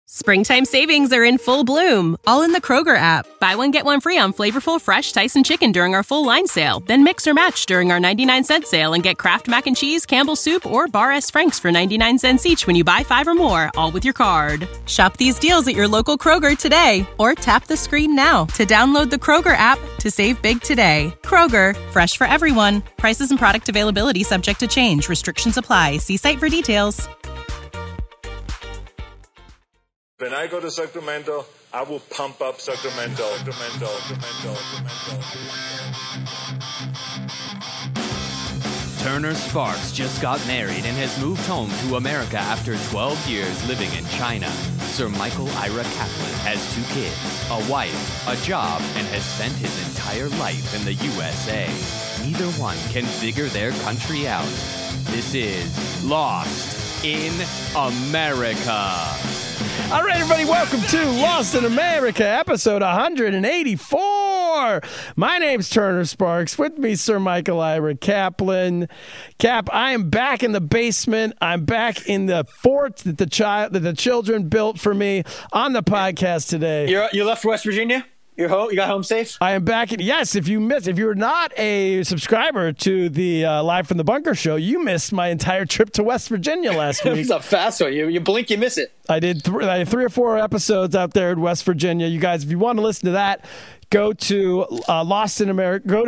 Springtime savings are in full bloom, all in the Kroger app. Buy one, get one free on flavorful, fresh Tyson chicken during our full line sale. Then mix or match during our 99-cent sale and get Kraft Mac and Cheese, Campbell's Soup, or Bar S. Frank's for 99 cents each when you buy 5 or more, all with your card. Shop these deals at your local Kroger today, or tap the screen now to download the Kroger app to save big today. Kroger, fresh for everyone. Prices and product availability subject to change. Restrictions apply. See site for details. When I go to Sacramento, I will pump up Sacramento. Turner Sparks just got married and has moved home to America after 12 years living in China. Sir Michael Ira Kaplan has 2 kids, a wife, a job, and has spent his entire life in the USA. Neither one can figure their country out. This is Lost in America. All right, everybody, welcome to Lost in America, episode 184. My name's Turner Sparks. With me, Sir Michael Ira Kaplan. Cap, I am back in the basement. I'm back in the fort that the children built for me on the podcast today. You left West Virginia? You're home? You got home safe? I am back. Yes, if you're not a subscriber to the Live from the Bunker show, you missed my entire trip to West Virginia last week. It was a fast one. You blink, you miss it. I did I had 3 or 4 episodes out there in West Virginia. You guys, if you want to listen to that, go to Lost in America. Go to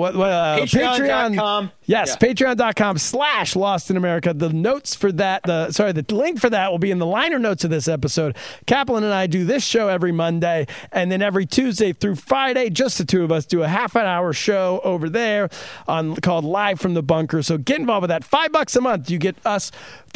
Patreon.com. Yes, yeah. Patreon.com/Lost in America. The notes for that, the link for that will be in the liner notes of this episode. Kaplan and I do this show every Monday, and then every Tuesday through Friday, just the two of us do a half-an-hour show over there called Live from the Bunker. So get involved with that. $5 a month. You get us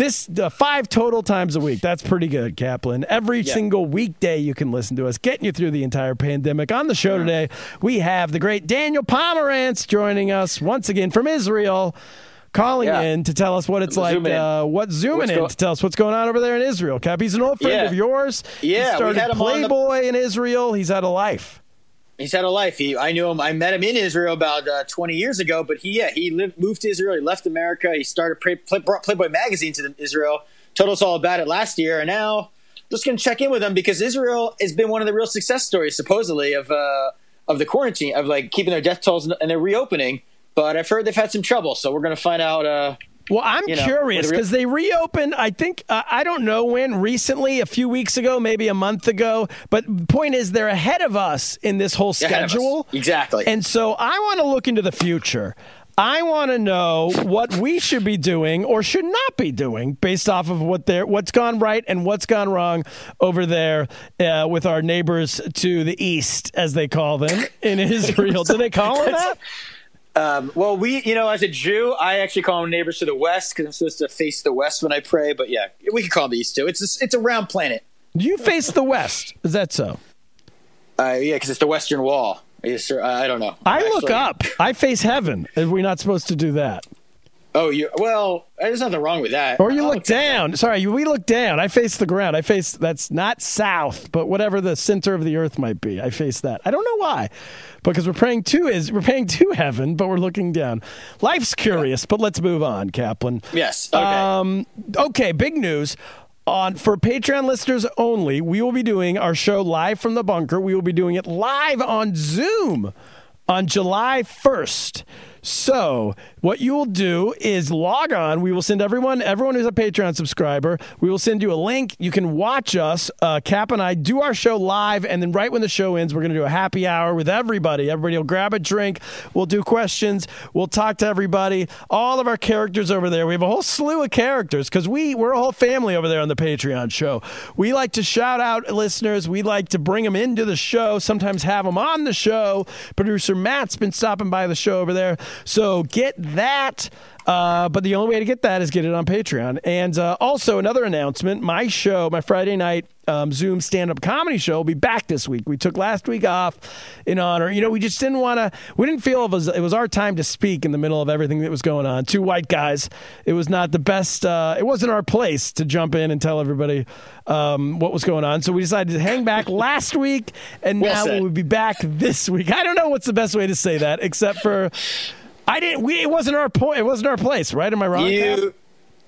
5 total times a week. That's pretty good, Kaplan. Every single weekday you can listen to us, getting you through the entire pandemic. On the show today, we have the great Daniel Pomerantz joining us once again from Israel, calling in to tell us what it's like. Zooming in to tell us what's going on over there in Israel. Cap, he's an old friend of yours. Yeah, he started Playboy in Israel. He's had a life. He's had a life. I knew him. I met him in Israel about 20 years ago. But he moved to Israel. He left America. He started brought Playboy magazine to Israel. Told us all about it last year, and now just going to check in with him because Israel has been one of the real success stories, supposedly, of the quarantine, of like keeping their death tolls and their reopening. But I've heard they've had some trouble, so we're going to find out. Well, I'm curious because they reopened, I think, I don't know when, recently, a few weeks ago, maybe a month ago. But the point is they're ahead of us in this whole schedule. Exactly. And so I want to look into the future. I want to know what we should be doing or should not be doing based off of what's gone right and what's gone wrong over there with our neighbors to the east, as they call them, in Israel. Do they call them that? Well, as a Jew, I actually call them neighbors to the west because I'm supposed to face the west when I pray. But yeah, we can call them the east too. It's a round planet. Do you face the west? Is that so? Yeah, because it's the Western Wall. Yes, sir. I don't know. Look up. I face heaven. Are we not supposed to do that? Oh, there's nothing wrong with that. Or you look down. Sorry, we look down. I face the ground. That's not south, but whatever the center of the earth might be. I face that. I don't know why, because we're praying to heaven, but we're looking down. Life's curious, but let's move on, Kaplan. Yes. Okay. Okay. Big news. For Patreon listeners only, we will be doing our show Live from the Bunker. We will be doing it live on Zoom on July 1st. So what you will do is log on. We will send everyone who's a Patreon subscriber, we will send you a link. You can watch us, Cap and I, do our show live, and then right when the show ends, we're going to do a happy hour with everybody. Everybody will grab a drink. We'll do questions. We'll talk to everybody. All of our characters over there. We have a whole slew of characters because we're a whole family over there on the Patreon show. We like to shout out listeners. We like to bring them into the show, sometimes have them on the show. Producer Matt's been stopping by the show over there. So get that. But the only way to get that is get it on Patreon. And also another announcement, my show, my Friday night Zoom stand-up comedy show will be back this week. We took last week off in honor. We just didn't feel it was our time to speak in the middle of everything that was going on. 2 white guys. It was not the best. It wasn't our place to jump in and tell everybody what was going on. So we decided to hang back last week, and now we'll be back this week. I don't know what's the best way to say that, except for... It wasn't our point. It wasn't our place, right? Am I wrong?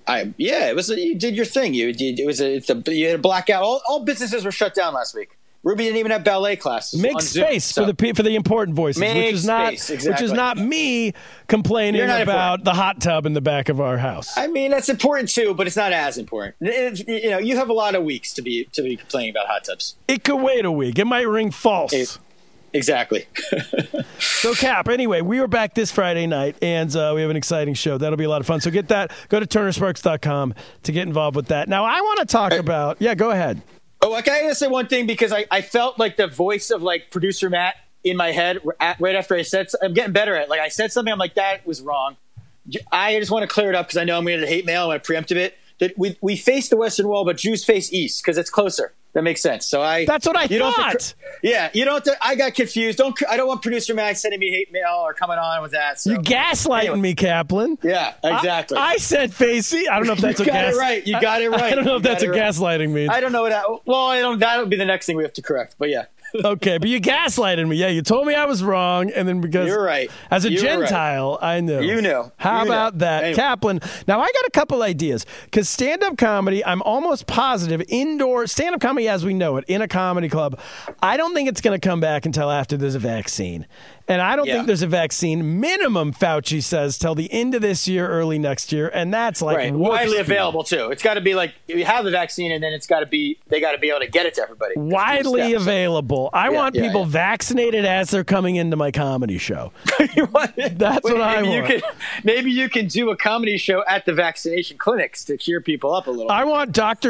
You did your thing. You had a blackout. All businesses were shut down last week. Ruby didn't even have ballet classes. Make space for the important voices, which is not me complaining about the hot tub in the back of our house. I mean, that's important too, but it's not as important. You have a lot of weeks to be complaining about hot tubs. It could wait a week. It might ring false. Exactly. So, Cap, anyway, we were back this Friday night, and we have an exciting show. That'll be a lot of fun. So get that. Go to TurnerSparks.com to get involved with that. Now, I want to talk about – yeah, go ahead. Oh, I gotta say one thing because I felt like the voice of like producer Matt in my head right after I said – I'm getting better at it. Like I said something, I'm like, that was wrong. I just want to clear it up because I know I'm going to hate mail. I want to preempt a bit. That we face the Western Wall, but Jews face East because it's closer. That makes sense. So that's what I thought. You don't. I got confused. I don't want producer Matt sending me hate mail or coming on with that. So. You gaslighting me, Kaplan. Yeah, exactly. I said facey. I don't know if that's you got it right. You got it right. I don't know if that's what gaslighting means. I don't know what that. Well, that'll be the next thing we have to correct. But yeah. Okay, but you gaslighted me. Yeah, you told me I was wrong, and then because you're right. As a Gentile, I knew. You knew. How about that, anyway. Kaplan? Now I got a couple ideas because stand-up comedy. I'm almost positive indoor stand-up comedy, as we know it, in a comedy club. I don't think it's going to come back until after there's a vaccine. And I don't think there's a vaccine. Minimum, Fauci says, till the end of this year, early next year, and that's like widely available too. It's got to be like you have the vaccine, and then they got to be able to get it to everybody. Widely available. I want people vaccinated as they're coming into my comedy show. That's what I want. Maybe you can do a comedy show at the vaccination clinics to cheer people up a little. I want Dr.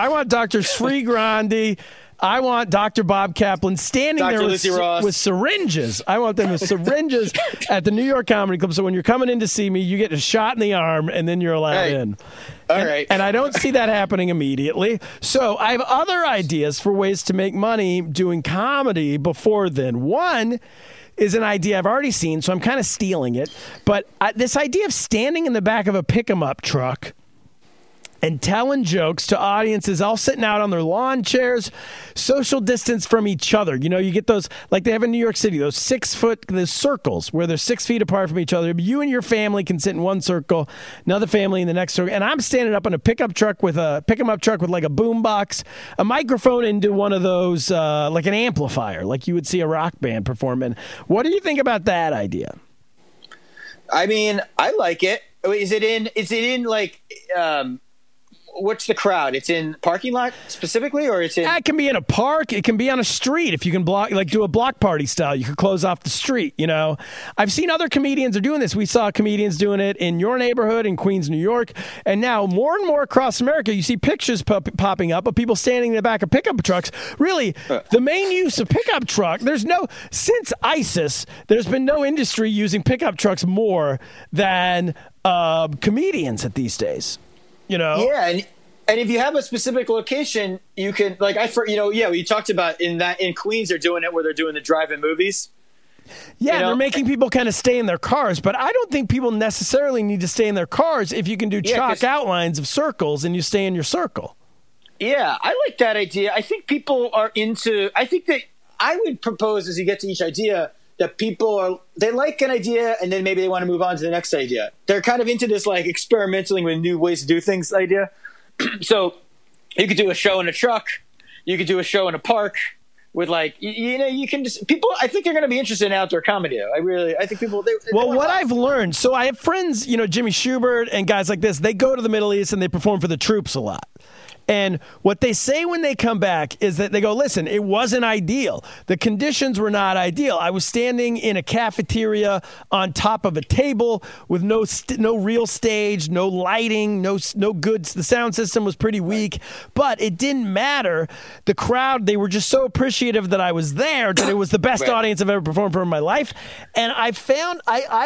Sri Grandi. I want Dr. Bob Kaplan standing there with syringes. I want them with syringes at the New York Comedy Club. So when you're coming in to see me, you get a shot in the arm, and then you're allowed in. All right. And I don't see that happening immediately. So I have other ideas for ways to make money doing comedy before then. One is an idea I've already seen, so I'm kind of stealing it. But this idea of standing in the back of a pick-em-up truck and telling jokes to audiences all sitting out on their lawn chairs, social distance from each other. You know, you get those, like they have in New York City, those 6 foot, the circles where they're 6 feet apart from each other. You and your family can sit in one circle, another family in the next circle. And I'm standing up in a pickup truck with like a boom box, a microphone into one of those, like an amplifier, like you would see a rock band perform in. What do you think about that idea? I mean, I like it. Is it in like, what's the crowd? It's in parking lot specifically, or it's in? It can be in a park. It can be on a street. If you can do a block party style, you could close off the street. You know, I've seen other comedians are doing this. We saw comedians doing it in your neighborhood in Queens, New York, and now more and more across America, you see pictures popping up of people standing in the back of pickup trucks. Really, the main use of pickup truck. Since ISIS, there's been no industry using pickup trucks more than comedians at these days. You know? Yeah, and if you have a specific location, you can we talked about in Queens they're doing it where they're doing the drive-in movies. Yeah, they're making people kind of stay in their cars, but I don't think people necessarily need to stay in their cars if you can do chalk outlines of circles and you stay in your circle. Yeah, I like that idea. I think people are I think that I would propose as you get to each idea that they like an idea and then maybe they want to move on to the next idea. They're kind of into this like experimenting with new ways to do things idea. So you could do a show in a truck. You could do a show in a park with like, you can just, people, I think they're going to be interested in outdoor comedy. I think people, what I've learned, so I have friends, Jimmy Schubert and guys like this, they go to the Middle East and they perform for the troops a lot. And what they say when they come back is that they go, listen, it wasn't ideal. The conditions were not ideal. I was standing in a cafeteria on top of a table with no real stage, no lighting, no goods. The sound system was pretty weak, but it didn't matter. The crowd, they were just so appreciative that I was there that it was the best audience I've ever performed for in my life. And I found,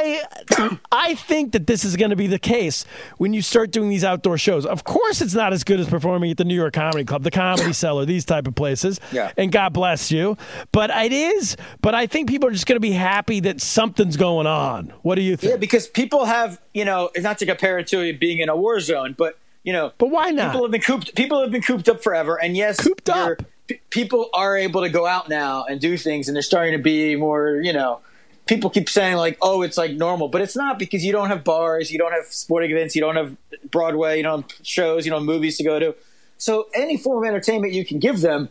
I think that this is going to be the case when you start doing these outdoor shows. Of course, it's not as good as performing at the New York Comedy Club, the Comedy Cellar, these type of places. Yeah. And God bless you. But it is. But I think people are just going to be happy that something's going on. What do you think? Yeah, because people have, not to compare it to being in a war zone, but but why not? People have been cooped up forever, and yes, cooped up. People are able to go out now and do things, and they're starting to be more, people keep saying like, oh, it's like normal, but it's not, because you don't have bars, you don't have sporting events, you don't have Broadway, you don't have shows, you don't have movies to go to. So any form of entertainment you can give them,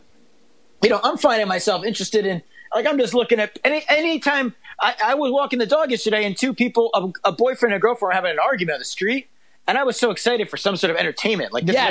I'm finding myself interested in, like, I'm just looking at anytime I was walking the dog yesterday and two people, a boyfriend and a girlfriend, were having an argument on the street. And I was so excited for some sort of entertainment. Like this,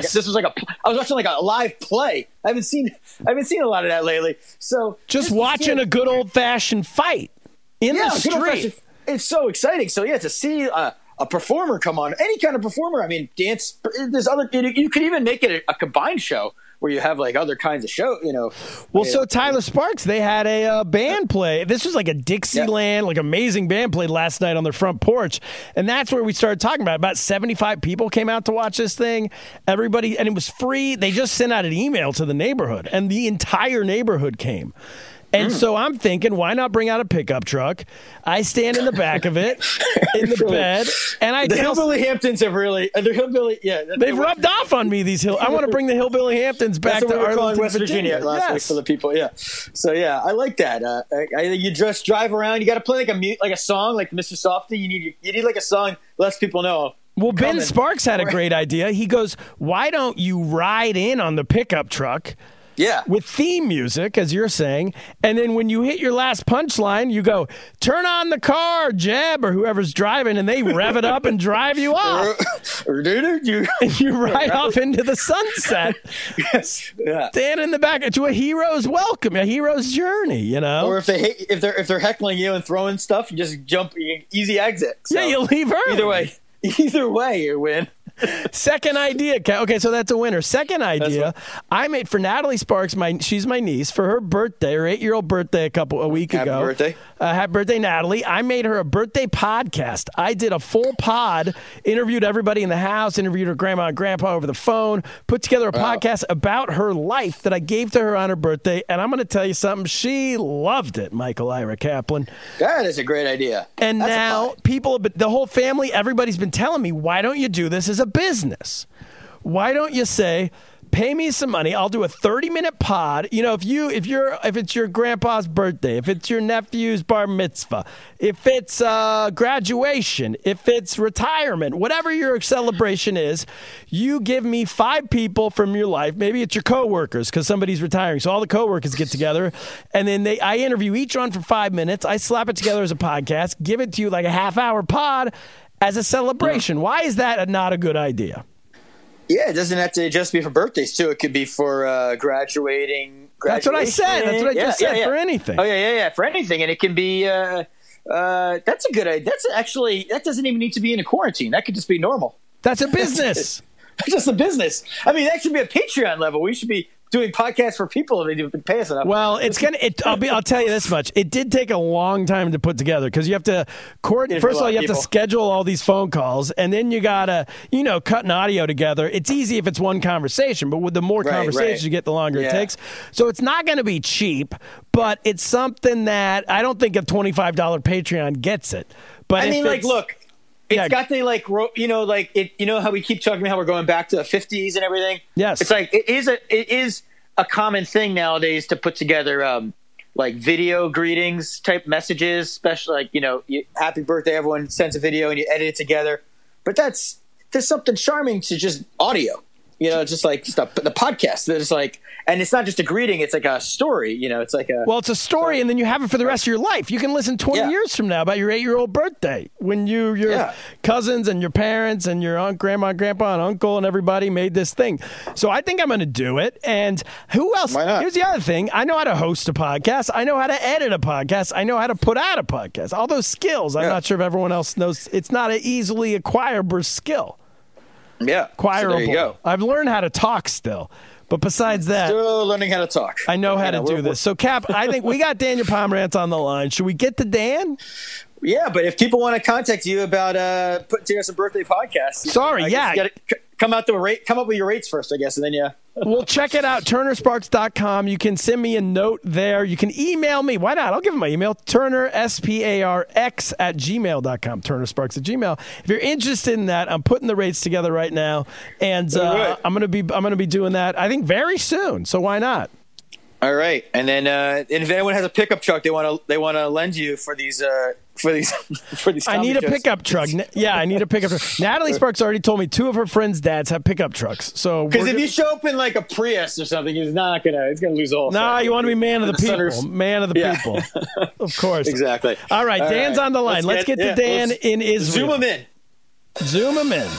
I was watching like a live play. I haven't seen a lot of that lately. So just watching a good old fashioned fight in the street. It's so exciting. So to see a performer come on, any kind of performer. I mean, dance. There's other. You could even make it a combined show where you have like other kinds of show. Well, so Tyler Sparks, they had a band play. This was like a Dixieland, like amazing band played last night on their front porch, and that's where we started talking about 75 people came out to watch this thing. Everybody, and it was free. They just sent out an email to the neighborhood, and the entire neighborhood came. And so I'm thinking, why not bring out a pickup truck? I stand in the back of it, in the bed, and the Hillbilly Hamptons have really, they've rubbed off on me. I want to bring the Hillbilly Hamptons back to Arlington, West Virginia last week for the people. Yeah, so I like that. You just drive around. You got to play like a song, like Mr. Softy. You need like a song lets people know. Well, Ben Sparks had a great idea. He goes, "Why don't you ride in on the pickup truck?" Yeah. With theme music, as you're saying. And then when you hit your last punchline, you go, turn on the car, Jeb, or whoever's driving, and they rev it up and drive you off. And you ride off into the sunset. Yes. Yeah. Stand in the back to a hero's welcome, a hero's journey, Or if they're heckling you and throwing stuff, you just jump, easy exit. So you leave early. Either way, you win. Second idea. Okay, so that's a winner. Second idea, I made for Natalie Sparks, she's my niece, for her birthday, her 8-year-old birthday a week ago. Happy birthday. Happy birthday, Natalie. I made her a birthday podcast. I did a full pod, interviewed everybody in the house, interviewed her grandma and grandpa over the phone, put together a podcast about her life that I gave to her on her birthday, and I'm going to tell you something. She loved it, Michael Ira Kaplan. That is a great idea. And that's now people, the whole family, everybody's been telling me, why don't you do this as a business? Why don't you say, pay me some money, I'll do a 30-minute pod. If it's your grandpa's birthday, if it's your nephew's bar mitzvah, if it's graduation, if it's retirement, whatever your celebration is, you give me 5 people from your life. Maybe it's your coworkers because somebody's retiring, so all the coworkers get together, and then I interview each one for 5 minutes. I slap it together as a podcast, give it to you like a half-hour pod as a celebration. Why is that not a good idea? Yeah, it doesn't have to just be for birthdays, too. It could be for graduating. That's what I said. That's what I just said, for anything. Oh, yeah, for anything. And it can be that's a good idea. That doesn't even need to be in a quarantine. That could just be normal. That's a business. That's just a business. I mean, that should be a Patreon level. We should be doing podcasts for people if they pay us enough. Well, I'll tell you this much. It did take a long time to put together because you have to first of all, you have to schedule all these phone calls, and then you gotta, cut an audio together. It's easy if it's one conversation, but with the more conversations you get, the longer it takes. So it's not going to be cheap, but it's something that I don't think a $25 Patreon gets it. But look. It's got the how we keep talking about how we're going back to the 50s and everything. Yes, it's like it is a common thing nowadays to put together like video greetings type messages, especially happy birthday. Everyone sends a video and you edit it together. But there's something charming to just audio. Just like stuff. But the podcast, there's and it's not just a greeting; it's like a story. It's like a it's a story, and then you have it for the rest of your life. You can listen 20 years from now about your 8-year-old birthday when your cousins and your parents and your aunt, grandma, grandpa, and uncle and everybody made this thing. So I think I'm going to do it. And who else? Why not? Here's the other thing: I know how to host a podcast. I know how to edit a podcast. I know how to put out a podcast. All those skills. I'm not sure if everyone else knows. It's not an easily acquirable skill. Yeah. Acquirable. So there you go. I've learned how to talk still. But besides that, still learning how to talk. I know how to do this. So, Cap, I think we got Daniel Pomerantz on the line. Should we get to Dan? Yeah, but if people want to contact you about putting together some birthday podcasts, come up with your rates first, I guess, and then Well, check it out, turnersparks.com. You can send me a note there. You can email me. Why not? I'll give them my email, turnersparks@gmail.com, turnersparks@gmail. If you're interested in that, I'm putting the rates together right now, and I'm going to be doing that, I think, very soon. So why not? All right, and then and if anyone has a pickup truck they want to lend you for these for these I need a pickup truck. Yeah, I need a pickup truck. Natalie Sparks already told me 2 of her friends' dads have pickup trucks. So because if you show up in like a Prius or something, it's gonna lose all. No, you want to be man of the people. Man of the people. Of course. Exactly. All right, Dan's on the line. Let's get to Dan in Israel. Zoom him in.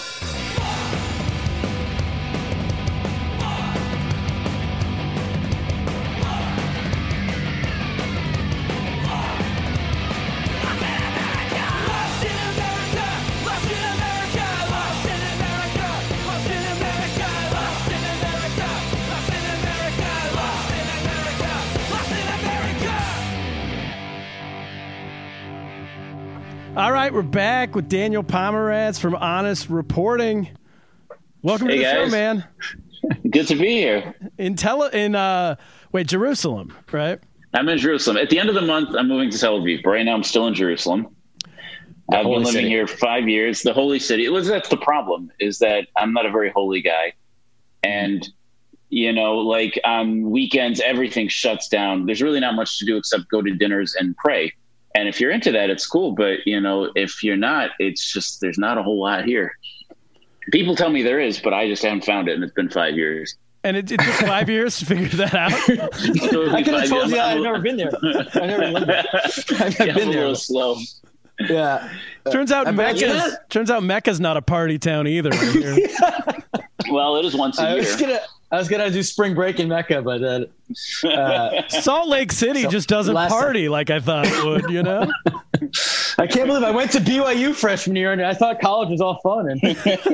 All right, we're back with Daniel Pomeranz from Honest Reporting. Welcome to the show, man. Good to be here. Jerusalem, right? I'm in Jerusalem. At the end of the month, I'm moving to Tel Aviv. But right now, I'm still in Jerusalem. I've been living here for 5 years. The holy city. That's the problem, is that I'm not a very holy guy. And, like on weekends, everything shuts down. There's really not much to do except go to dinners and pray. And if you're into that, it's cool. But, if you're not, it's just there's not a whole lot here. People tell me there is, but I just haven't found it. And it's been 5 years. And it took 5 years to figure that out? I could have told you I've never been there. I've never lived there. I've been there. A little slow. Yeah. Turns out Mecca's not a party town either. Right here. Well, it is once a year. I was gonna do spring break in Mecca, but Salt Lake City just doesn't party like I thought it would. I can't believe I went to BYU freshman year and I thought college was all fun. And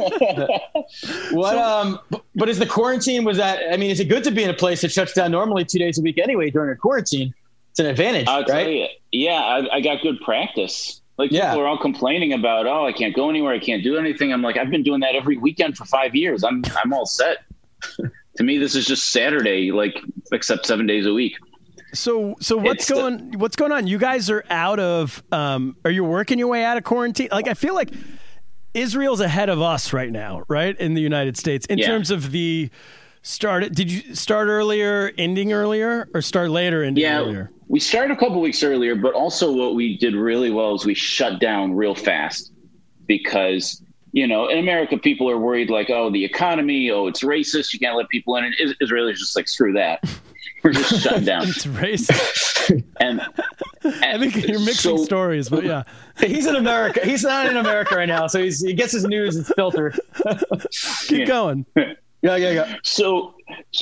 but is the quarantine? Is it good to be in a place that shuts down normally 2 days a week anyway during a quarantine? It's an advantage, I'll right? Tell you, yeah, I got good practice. People are all complaining about, I can't go anywhere, I can't do anything. I'm like, I've been doing that every weekend for 5 years. I'm all set. To me, this is just Saturday, except 7 days a week. So what's going on? You guys are out of. Are you working your way out of quarantine? I feel like Israel's ahead of us right now, right, in the United States in terms of the start. Did you start earlier, ending earlier, or start later, ending earlier? We started a couple weeks earlier, but also what we did really well is we shut down real fast because, in America, people are worried the economy, it's racist, you can't let people in. And Israelis just screw that. We're just shut down. It's racist. and I think you're mixing stories, but yeah. He's in America. He's not in America right now, so he gets his news, it's filtered. Keep going. Yeah. So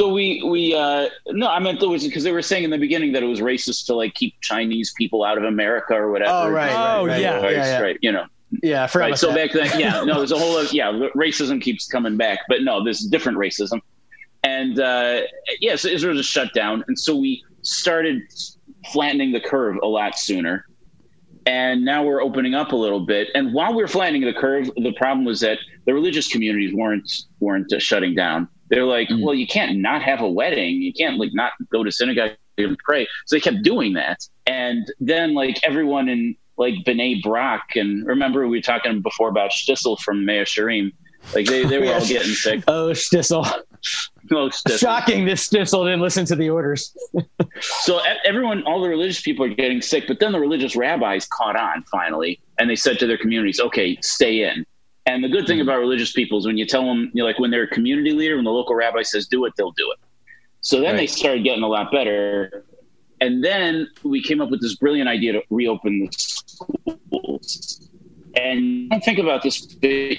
we I meant it was because they were saying in the beginning that it was racist to keep Chinese people out of America or whatever. Oh, right. Right. Yeah, I forgot about so that. back then, there's a whole racism keeps coming back, but no, there's different racism. And so Israel just shut down. And so we started flattening the curve a lot sooner. And now we're opening up a little bit. And while we were flattening the curve, the problem was that the religious communities weren't shutting down. They're like, well, you can't not have a wedding. You can't not go to synagogue and pray. So they kept doing that. And then everyone in B'nai Brak, and remember we were talking before about Shtisel from Mea Shearim. They were all getting sick. Oh, Shtisel. Shocking, this Shtisel didn't listen to the orders. So all the religious people are getting sick, but then the religious rabbis caught on finally, and they said to their communities, okay, stay in. And the good thing about religious people is when you tell them, when they're a community leader, when the local rabbi says do it, they'll do it. So then they started getting a lot better. And then we came up with this brilliant idea to reopen the schools. And don't think about this, but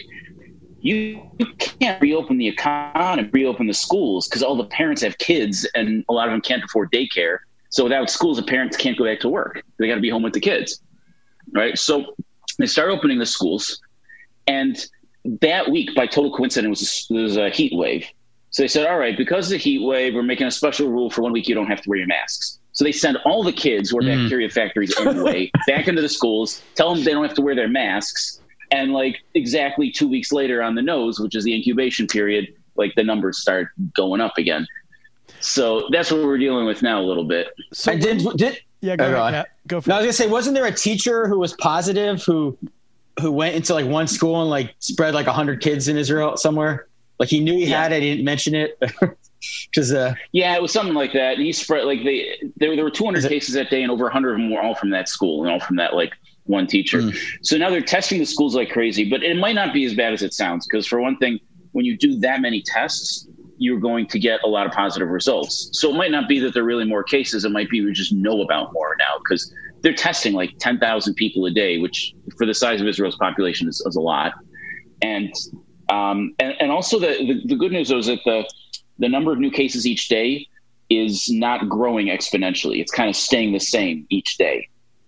you can't reopen the economy, reopen the schools, because all the parents have kids and a lot of them can't afford daycare. So without schools, the parents can't go back to work. They got to be home with the kids, right? So they start opening the schools. And that week, by total coincidence, there was a heat wave. So they said, all right, because of the heat wave, we're making a special rule for 1 week you don't have to wear your masks. So they send all the kids who are bacteria factories anyway back into the schools, tell them they don't have to wear their masks. And exactly 2 weeks later on the nose, which is the incubation period, the numbers start going up again. So that's what we're dealing with now a little bit. So go for it. I was going to say, wasn't there a teacher who was positive who went into one school and spread 100 kids in Israel somewhere? He knew he had it, he didn't mention it. Because yeah, it was something like that. And he spread like there were 200 cases that day, and over 100 of them were all from that school and all from that like one teacher. So now they're testing the schools like crazy, but it might not be as bad as it sounds. Because for one thing, when you do that many tests, you're going to get a lot of positive results. So it might not be that there are really more cases. It might be we just know about more now because they're testing like 10,000 people a day, which for the size of Israel's population is a lot. And also the good news is that the number of new cases each day is not growing exponentially. It's kind of staying the same each day.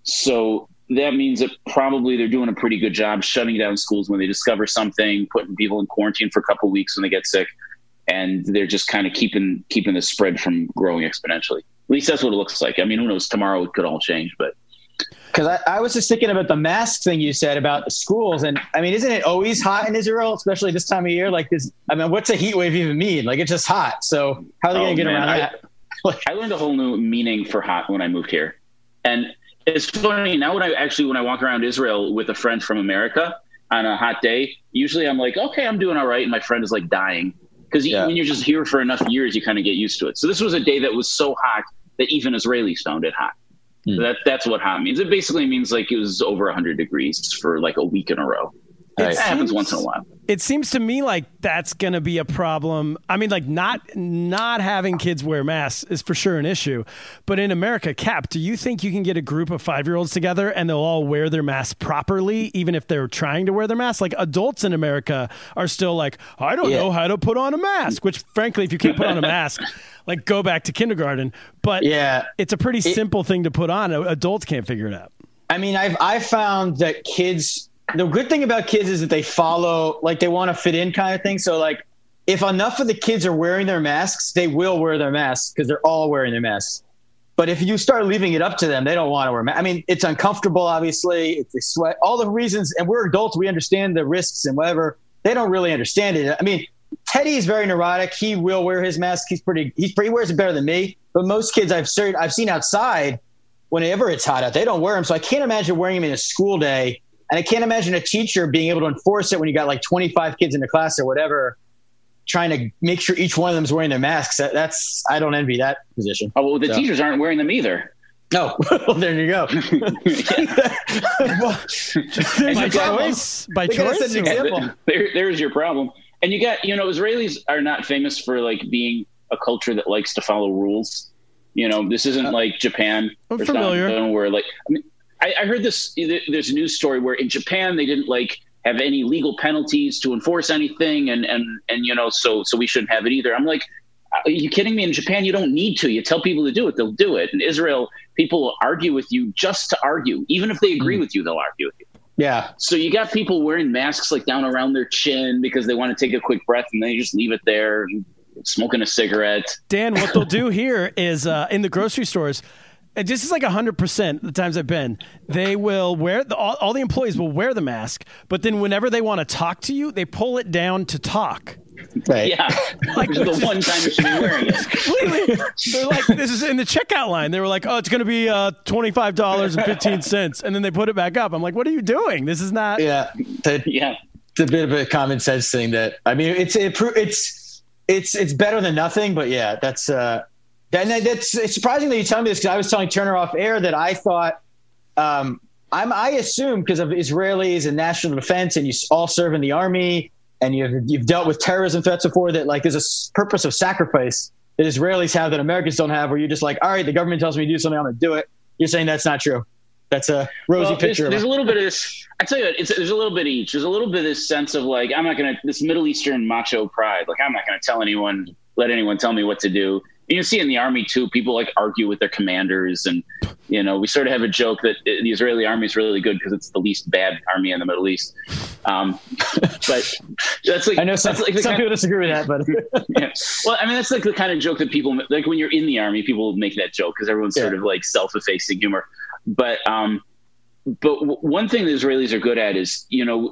So that means that probably they're doing a pretty good job shutting down schools when they discover something, putting people in quarantine for a couple of weeks when they get sick. And they're just kind of keeping the spread from growing exponentially. At least that's what it looks like. I mean, who knows? Tomorrow it could all change, but. Because I was just thinking about the mask thing you said about the schools. And I mean, isn't it always hot in Israel, especially this time of year? Like this, I mean, what's a heat wave even mean? Like it's just hot. So how are they going to get around that? I learned a whole new meaning for hot when I moved here. And it's funny now when I walk around Israel with a friend from America on a hot day, usually I'm like, okay, I'm doing all right. And my friend is like dying. Because when you're just here for enough years, you kind of get used to it. So this was a day that was so hot that even Israelis found it hot. So that's what hot means. It basically means like it was over 100 degrees for like a week in a row. It happens once in a while. It seems to me like that's going to be a problem. I mean, like not having kids wear masks is for sure an issue. But in America, Cap, do you think you can get a group of 5-year-olds together and they'll all wear their masks properly, even if they're trying to wear their masks? Like adults in America are still like, I don't know how to put on a mask, which frankly, if you can't put on a mask, like go back to kindergarten. But it's a pretty simple thing to put on. Adults can't figure it out. I mean, I've found that kids, the good thing about kids is that they follow, like they want to fit in kind of thing. So like if enough of the kids are wearing their masks, they will wear their masks because they're all wearing their masks. But if you start leaving it up to them, they don't want to wear masks. I mean, it's uncomfortable, obviously. It's they sweat, all the reasons. And we're adults. We understand the risks and whatever. They don't really understand it. I mean, Teddy is very neurotic. He will wear his mask. He wears it better than me. But most kids I've seen outside, whenever it's hot out, they don't wear them. So I can't imagine wearing them in a school day. And I can't imagine a teacher being able to enforce it when you got like 25 kids in the class or whatever, trying to make sure each one of them is wearing their masks. I don't envy that position. Oh, well, the teachers aren't wearing them either. No. Well, there you go. By choice. There's your problem. And you got, Israelis are not famous for like being a culture that likes to follow rules. This isn't like Japan. I'm familiar. Where like, I heard there's a news story where in Japan they didn't like have any legal penalties to enforce anything, and so we shouldn't have it either. I'm like, are you kidding me? In Japan, you don't need to. You tell people to do it, they'll do it. In Israel, people will argue with you just to argue, even if they agree with you, they'll argue with you. Yeah. So you got people wearing masks like down around their chin because they want to take a quick breath, and they just leave it there, smoking a cigarette. Dan, what they'll do here is in the grocery stores. And this is like 100% the times I've been. They will wear all the employees will wear the mask, but then whenever they want to talk to you, they pull it down to talk. Right. Yeah, like the one time you should be wearing it. Completely. They're like, this is in the checkout line. They were like, oh, it's going to be $25.15, and then they put it back up. I'm like, what are you doing? This is not. Yeah, it's a bit of a common sense thing. That I mean, it's better than nothing, but yeah, that's. It's surprising that you tell me this because I was telling Turner off air that I thought I assume because of Israelis and national defense and you all serve in the army and you've dealt with terrorism threats before that like there's a purpose of sacrifice that Israelis have that Americans don't have where you're just like, all right, the government tells me to do something, I'm going to do it. You're saying that's not true. That's a rosy picture. There's a little bit of this. I tell you what, there's a little bit of each. There's a little bit of this sense of like, this Middle Eastern macho pride. Like I'm not going to let anyone tell me what to do. You can see in the army too, people like argue with their commanders, and we sort of have a joke that the Israeli army is really good because it's the least bad army in the Middle East. But that's like I know some people disagree with that, but yeah. Well, I mean that's like the kind of joke that people like when you're in the army, people make that joke because everyone's sort of like self-effacing humor. But one thing the Israelis are good at is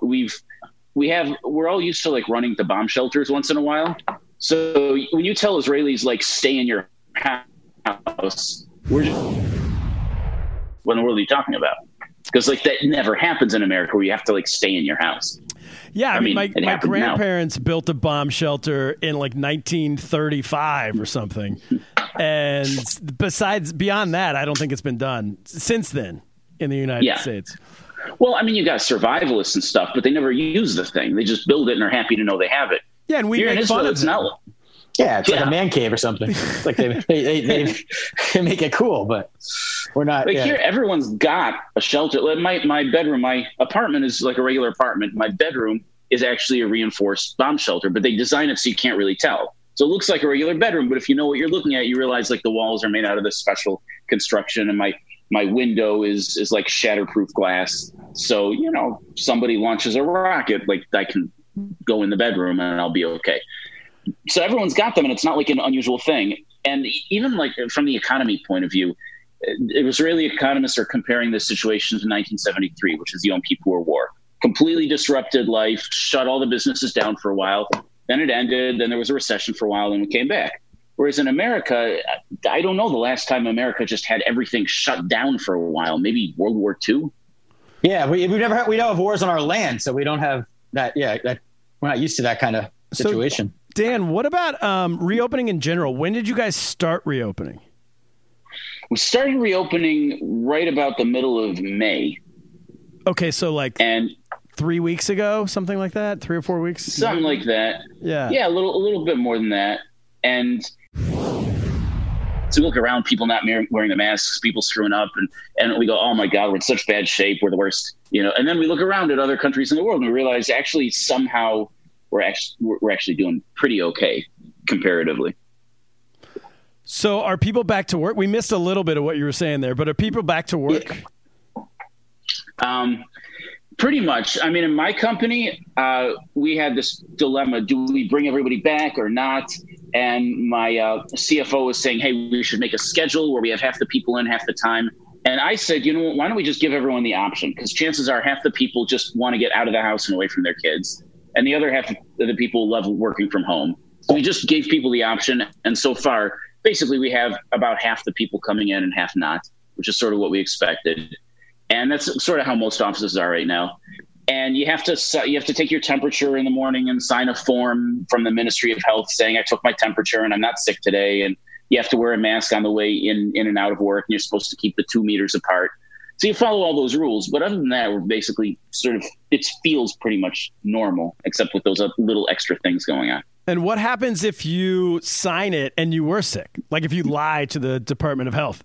we're all used to like running to bomb shelters once in a while. So when you tell Israelis, like, stay in your house, what in the world are you talking about? because like that never happens in America where you have to like stay in your house. Yeah, I mean my it happens grandparents built a bomb shelter in like 1935 or something. And beyond that, I don't think it's been done since then in the United States. Well, I mean, you got survivalists and stuff, but they never use the thing. They just build it and are happy to know they have it. Yeah, and we make fun of it. Yeah, it's like a man cave or something. It's like they make it cool, but we're not. Like here, everyone's got a shelter. Like my bedroom, my apartment is like a regular apartment. My bedroom is actually a reinforced bomb shelter, but they design it so you can't really tell. So it looks like a regular bedroom, but if you know what you're looking at, you realize like the walls are made out of this special construction, and my window is like shatterproof glass. So, you know, somebody launches a rocket, like I can go in the bedroom and I'll be okay. So everyone's got them, and it's not like an unusual thing. And even like from the economy point of view, Israeli economists are comparing this situation to 1973, which is the Yom Kippur War. Completely disrupted life, shut all the businesses down for a while. Then it ended. Then there was a recession for a while, and we came back. Whereas in America, I don't know the last time America just had everything shut down for a while. Maybe World War II. Yeah, we don't have wars on our land, so we don't have that. Yeah, we're not used to that kind of situation. So, Dan, what about reopening in general? When did you guys start reopening? We started reopening right about the middle of May. Okay, so like 3 weeks ago, something like that, 3 or 4 weeks, something like that. Yeah, a little bit more than that. And to look around, people not wearing the masks, people screwing up, and we go, oh my God, we're in such bad shape, we're the worst, you know. And then we look around at other countries in the world and we realize actually somehow we're actually doing pretty okay comparatively. So are people back to work? We missed a little bit of what you were saying there, but are people back to work? Pretty much. I mean, in my company, we had this dilemma. Do we bring everybody back or not? And my CFO was saying, hey, we should make a schedule where we have half the people in, half the time. And I said, you know what, why don't we just give everyone the option? Because chances are half the people just want to get out of the house and away from their kids. And the other half of the people love working from home. So we just gave people the option. And so far, basically, we have about half the people coming in and half not, which is sort of what we expected. And that's sort of how most offices are right now. And you have to take your temperature in the morning and sign a form from the Ministry of Health saying I took my temperature and I'm not sick today. And you have to wear a mask on the way in and out of work. And you're supposed to keep the 2 meters apart. So you follow all those rules. But other than that, we're basically it feels pretty much normal, except with those little extra things going on. And what happens if you sign it and you were sick? Like if you lie to the Department of Health?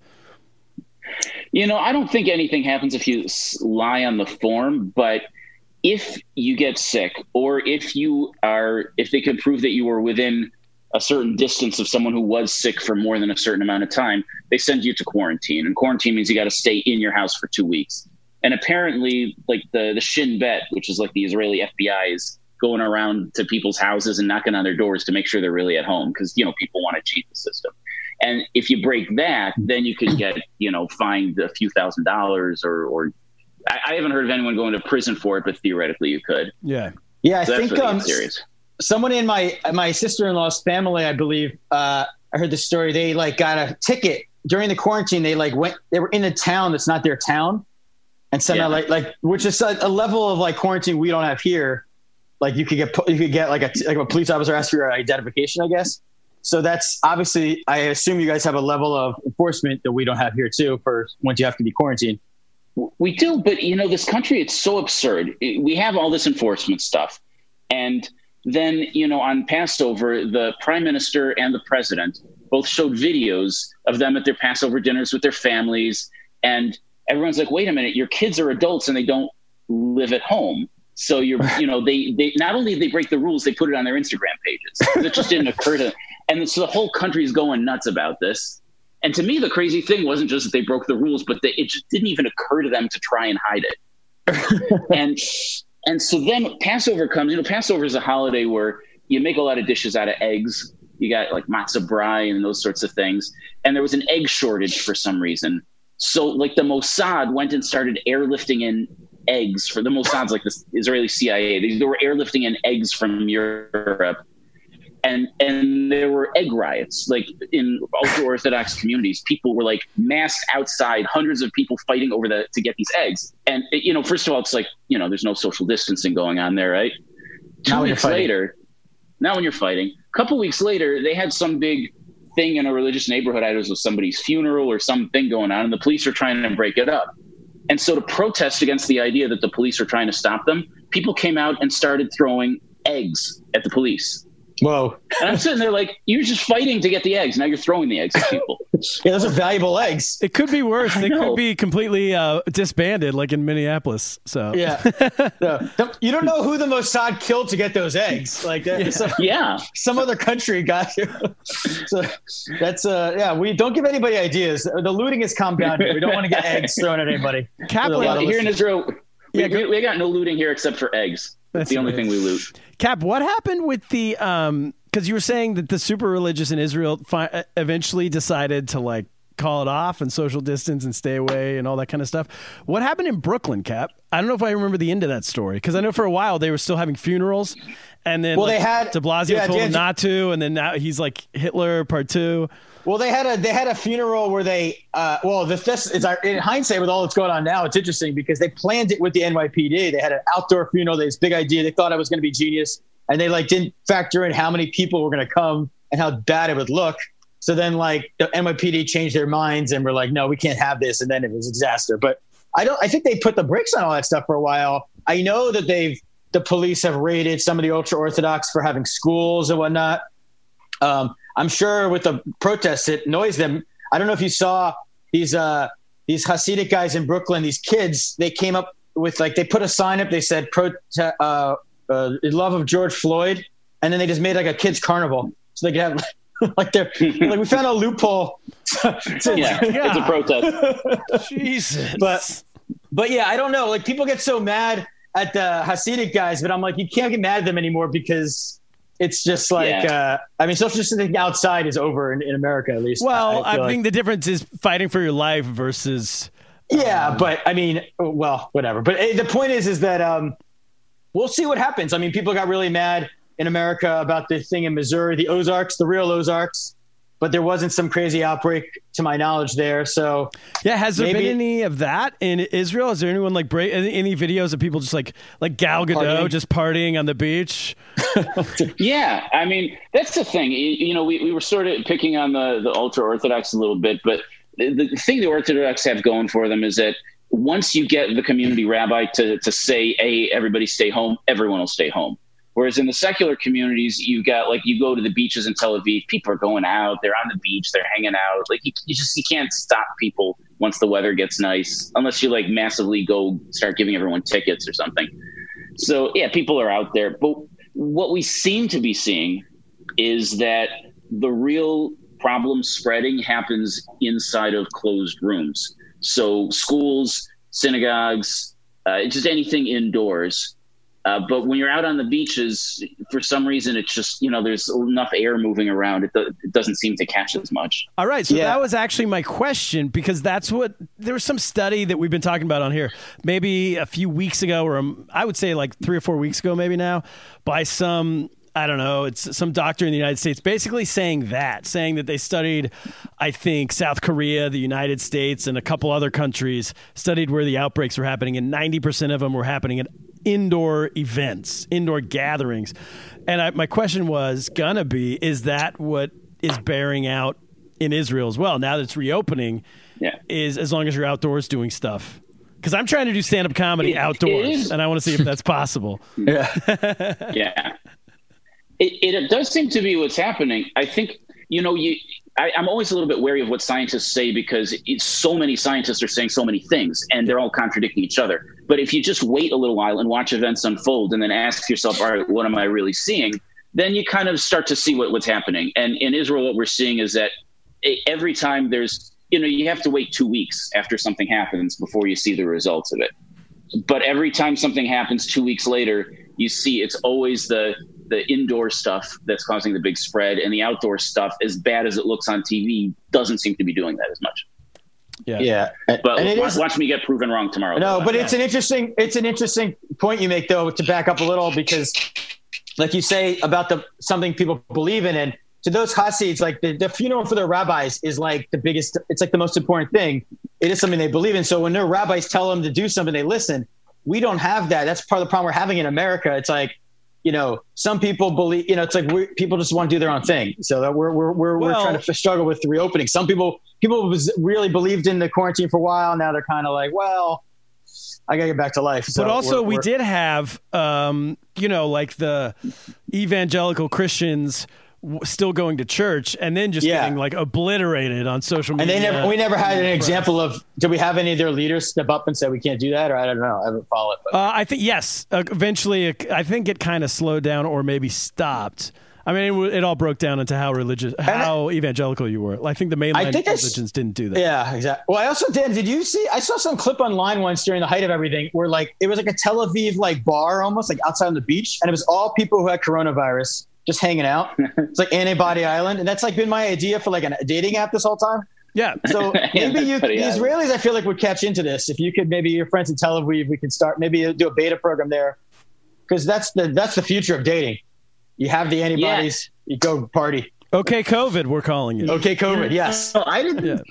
You know, I don't think anything happens if you lie on the form, but if you get sick or if they can prove that you were within a certain distance of someone who was sick for more than a certain amount of time, they send you to quarantine. And quarantine means you got to stay in your house for 2 weeks. And apparently, like the Shin Bet, which is like the Israeli FBI, is going around to people's houses and knocking on their doors to make sure they're really at home because, you know, people want to cheat the system. And if you break that, then you could get, you know, fined a few $1,000s or I haven't heard of anyone going to prison for it, but theoretically you could. Yeah. Yeah. So I think serious. Someone in my sister-in-law's family, I believe, I heard the story. They like got a ticket during the quarantine. They were in a town that's not their town. And somehow like, which is a level of like quarantine we don't have here. Like you could get like a police officer ask for your identification, I guess. So that's obviously, I assume you guys have a level of enforcement that we don't have here too for once you have to be quarantined. We do, but you know, this country, it's so absurd. We have all this enforcement stuff. And then, you know, on Passover, the prime minister and the president both showed videos of them at their Passover dinners with their families. And everyone's like, wait a minute, your kids are adults and they don't live at home. So they not only did they break the rules, they put it on their Instagram pages. It just didn't occur to them. And so the whole country is going nuts about this. And to me, the crazy thing wasn't just that they broke the rules, but it just didn't even occur to them to try and hide it. And so then Passover comes. You know, Passover is a holiday where you make a lot of dishes out of eggs. You got like matzah brai and those sorts of things. And there was an egg shortage for some reason. So like the Mossad went and started airlifting in eggs for the Mossad's like the Israeli CIA. They were airlifting in eggs from Europe. And there were egg riots, like in ultra-Orthodox communities. People were like massed outside, hundreds of people fighting over to get these eggs. And, first of all, it's like, there's no social distancing going on there, right? 2 weeks later, now when you're fighting, a couple weeks later, they had some big thing in a religious neighborhood. I was with somebody's funeral or something going on, and the police are trying to break it up. And so to protest against the idea that the police are trying to stop them, people came out and started throwing eggs at the police. Whoa. And I'm sitting there like, you're just fighting to get the eggs. Now you're throwing the eggs at people. Yeah, those are valuable eggs. It could be worse. They could be completely disbanded, like in Minneapops. So yeah, you don't know who the Mossad killed to get those eggs. Like some other country got you. So that's we don't give anybody ideas. The looting has calmed down here. We don't want to get eggs thrown at anybody. Kaplan, here in Israel, we got no looting here except for eggs. That's the only thing we loot. Cap, what happened with the because you were saying that the super religious in Israel eventually decided to call it off and social distance and stay away and all that kind of stuff. What happened in Brooklyn, Cap? I don't know if I remember the end of that story, because I know for a while they were still having funerals, and then they had de Blasio told them not to, and then now he's like Hitler Part 2. Well, they had a funeral where they in hindsight with all that's going on now, it's interesting because they planned it with the NYPD. They had an outdoor funeral. They had this big idea. They thought it was going to be genius, and they didn't factor in how many people were going to come and how bad it would look. So then the NYPD changed their minds and were like, no, we can't have this, and then it was a disaster. But I think they put the brakes on all that stuff for a while. I know that the police have raided some of the ultra Orthodox for having schools and whatnot. I'm sure with the protests, it annoys them. I don't know if you saw these Hasidic guys in Brooklyn, these kids, they came up with they put a sign up. They said, in love of George Floyd. And then they just made a kid's carnival. So they could have we found a loophole. It's a protest. Jesus. But yeah, I don't know. People get so mad at the Hasidic guys, but I'm like, you can't get mad at them anymore because it's just social distancing outside is over in America, at least. Well, I think the difference is fighting for your life versus. Yeah, but whatever. But the point is that we'll see what happens. I mean, people got really mad in America about the thing in Missouri, the Ozarks, the real Ozarks, but there wasn't some crazy outbreak to my knowledge there. So yeah, has there been any of that in Israel? Is there anyone any videos of people just like Gal Gadot partying? Just partying on the beach? Yeah, I mean, that's the thing. We were sort of picking on the ultra Orthodox a little bit, but the thing the Orthodox have going for them is that once you get the community rabbi to say, hey, everybody stay home, everyone will stay home. Whereas in the secular communities, you got you go to the beaches in Tel Aviv, people are going out, they're on the beach, they're hanging out. You can't stop people once the weather gets nice, unless you massively go start giving everyone tickets or something. So yeah, people are out there. But what we seem to be seeing is that the real problem spreading happens inside of closed rooms. So schools, synagogues, just anything indoors. But when you're out on the beaches, for some reason, it's just, there's enough air moving around. It doesn't seem to catch as much. All right. So that was actually my question, because there was some study that we've been talking about on here maybe a few weeks ago, or I would say 3 or 4 weeks ago, maybe now, by some, I don't know, it's some doctor in the United States basically saying that they studied, I think, South Korea, the United States, and a couple other countries, studied where the outbreaks were happening, and 90% of them were happening at indoor events, indoor gatherings. And my question was going to be, is that what is bearing out in Israel as well? Now that it's reopening, is as long as you're outdoors doing stuff. Because I'm trying to do stand-up comedy outdoors, and I want to see if that's possible. Yeah. Yeah. It does seem to be what's happening. I think, I'm always a little bit wary of what scientists say, because so many scientists are saying so many things and they're all contradicting each other. But if you just wait a little while and watch events unfold and then ask yourself, all right, what am I really seeing? Then you kind of start to see what's happening. And in Israel, what we're seeing is that every time there's, you have to wait 2 weeks after something happens before you see the results of it. But every time something happens 2 weeks later, you see it's always the indoor stuff that's causing the big spread, and the outdoor stuff, as bad as it looks on TV, doesn't seem to be doing that as much. Yeah. But watch me get proven wrong tomorrow. No, but it's an interesting point you make, though, to back up a little, because like you say about something people believe in, and to those Hasids, like the funeral for their rabbis is like the biggest. It's like the most important thing. It is something they believe in. So when their rabbis tell them to do something, they listen. We don't have that. That's part of the problem we're having in America. It's like, some people believe, it's like people just want to do their own thing. So that we're trying to struggle with the reopening. Some people really believed in the quarantine for a while. Now they're kind of like, well, I gotta get back to life. So but also we did have, like the evangelical Christians still going to church and then just getting like obliterated on social media. And we never had an example of, did we have any of their leaders step up and say we can't do that? Or I don't know. I haven't followed it. I think, yes. Eventually, I think it kind of slowed down or maybe stopped. I mean, it all broke down into how evangelical you were. I think the mainline religions didn't do that. Yeah, exactly. Well, I also did you see, I saw some clip online once during the height of everything where like, it was like a Tel Aviv like bar almost like outside on the beach. And it was all people who had coronavirus just hanging out. It's like Antibody Island. And that's like been my idea for like a dating app this whole time. Yeah. So maybe the Israelis, I feel like, would catch into this. If you could, maybe your friends in Tel Aviv, we can start, maybe do a beta program there. Because that's the future of dating. You have the antibodies, you go party. Okay, COVID, we're calling it. Okay, COVID, yes. No, I didn't. Yeah.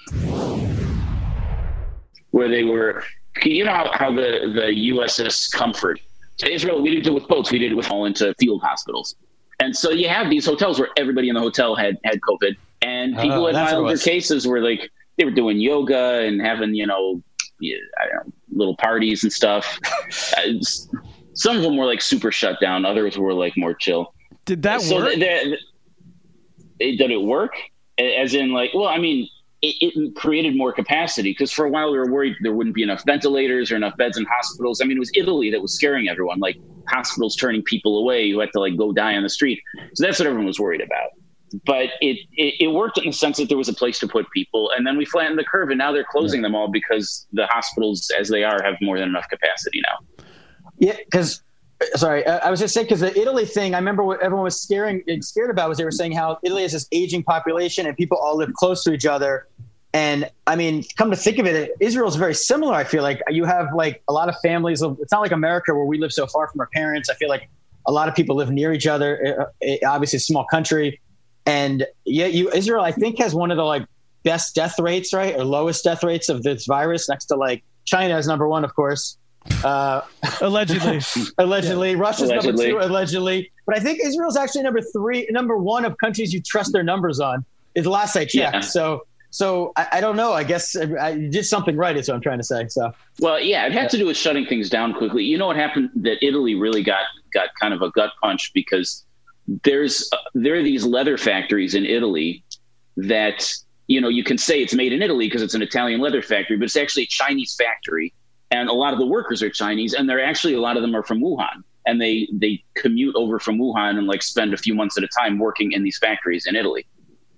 Where they were, how the USS Comfort to Israel, we did it with boats. We did it with all into field hospitals. And so you have these hotels where everybody in the hotel had COVID, and people had milder cases where like they were doing yoga and having, little parties and stuff. Some of them were like super shut down. Others were like more chill. Did that work? Did it work? As in like, well, I mean, it created more capacity because for a while we were worried there wouldn't be enough ventilators or enough beds in hospitals. I mean, it was Italy that was scaring everyone, like hospitals turning people away who had to like go die on the street. So that's what everyone was worried about. But it worked in the sense that there was a place to put people, and then we flattened the curve, and now they're closing them all because the hospitals, as they are, have more than enough capacity now. Yeah, because sorry, I was just saying because the Italy thing, I remember what everyone was scared about was they were saying how Italy has this aging population and people all live close to each other. And I mean, come to think of it, Israel is very similar. I feel like you have like a lot of families. It's not like America where we live so far from our parents. I feel like a lot of people live near each other. Obviously, a small country, and Israel, I think, has one of the like best death rates, right, or lowest death rates of this virus, next to like China is number one, of course. Allegedly. Russia's number two, allegedly. But I think Israel's actually number one of countries you trust their numbers on. Is the last I checked. Yeah. So I don't know. I guess I did something right is what I'm trying to say. So, well, yeah, it had to do with shutting things down quickly. You know what happened? That Italy really got kind of a gut punch because there are these leather factories in Italy that, you can say it's made in Italy because it's an Italian leather factory, but it's actually a Chinese factory. And a lot of the workers are Chinese, and a lot of them are from Wuhan, and they commute over from Wuhan and like spend a few months at a time working in these factories in Italy.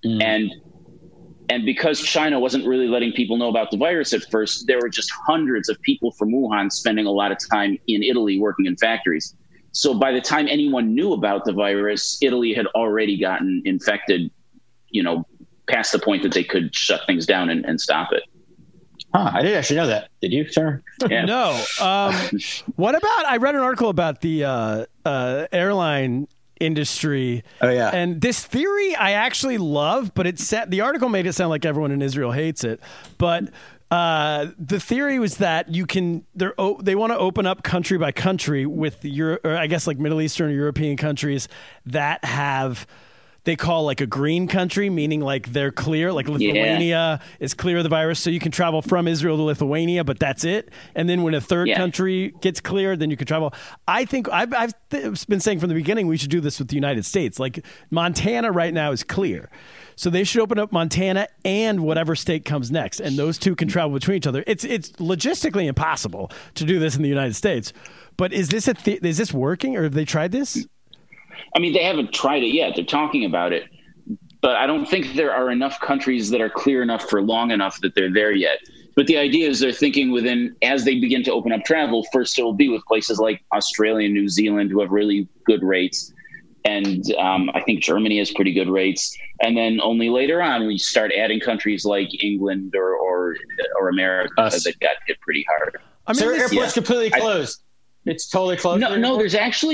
And because China wasn't really letting people know about the virus at first, there were just hundreds of people from Wuhan spending a lot of time in Italy working in factories. So by the time anyone knew about the virus, Italy had already gotten infected, past the point that they could shut things down and stop it. I didn't actually know that. Did you, sir? Yeah. No. What about, I read an article about the airline industry. Oh, yeah. And this theory I actually love, but the article made it sound like everyone in Israel hates it. But the theory was that they want to open up country by country with like Middle Eastern or European countries that have, they call like a green country, meaning like they're clear, like Lithuania is clear of the virus. So you can travel from Israel to Lithuania, but that's it. And then when a third country gets cleared, then you can travel. I think I've been saying from the beginning, we should do this with the United States. Like Montana right now is clear. So they should open up Montana and whatever state comes next. And those two can travel between each other. It's logistically impossible to do this in the United States. But is this is this working, or have they tried this? I mean, they haven't tried it yet. They're talking about it. But I don't think there are enough countries that are clear enough for long enough that they're there yet. But the idea is they're thinking as they begin to open up travel, first it will be with places like Australia and New Zealand who have really good rates. And I think Germany has pretty good rates. And then only later on, we start adding countries like England or America that got hit pretty hard. I mean, so airport's completely closed. It's totally closed. No, there's actually...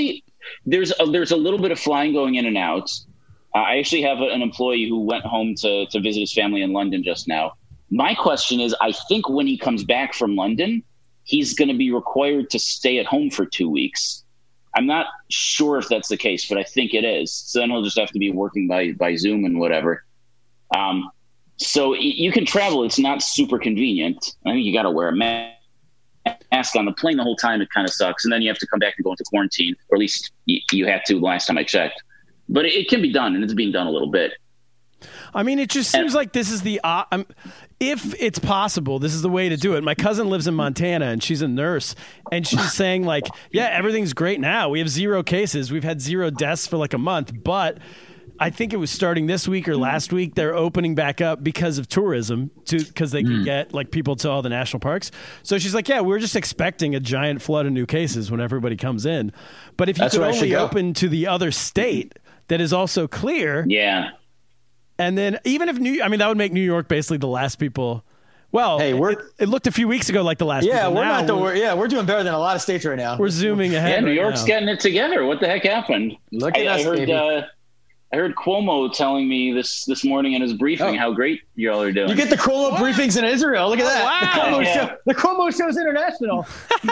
There's a little bit of flying going in and out. I actually have an employee who went home to visit his family in London just now. My question is, I think when he comes back from London, he's going to be required to stay at home for 2 weeks. I'm not sure if that's the case, but I think it is. So then he'll just have to be working by Zoom and whatever. So you can travel. It's not super convenient. I think you got to wear a mask on the plane the whole time. It kind of sucks. And then you have to come back and go into quarantine, or at least you had to last time I checked. But it can be done, and it's being done a little bit. I mean, it just seems like this is if it's possible, this is the way to do it. My cousin lives in Montana, and she's a nurse, and she's saying, like, yeah, everything's great now. We have 0 cases. We've had 0 deaths for like a month, but I think it was starting this week or last week, they're opening back up because of tourism, because they can get like people to all the national parks. So she's like, yeah, we're just expecting a giant flood of new cases when everybody comes in. But if you could only open to the other state that is also clear. Yeah. And then even if that would make New York basically the last people. Well, hey, it looked a few weeks ago like the last people. We're doing better than a lot of states right now. We're zooming ahead. Yeah, New York's getting it together. What the heck happened? Look at us, baby. I heard Cuomo telling me this morning in his briefing how great y'all are doing. You get the Cuomo briefings in Israel. Look at that. Wow. The Cuomo Show's international.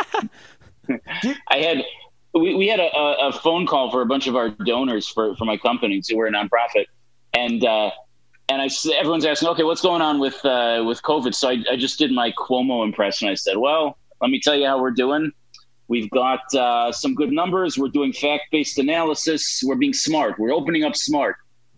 We had a phone call for a bunch of our donors for my company. So we're a nonprofit. And everyone's asking, okay, what's going on with COVID? So I just did my Cuomo impression. I said, well, let me tell you how we're doing. We've got some good numbers. We're doing fact-based analysis. We're being smart. We're opening up smart.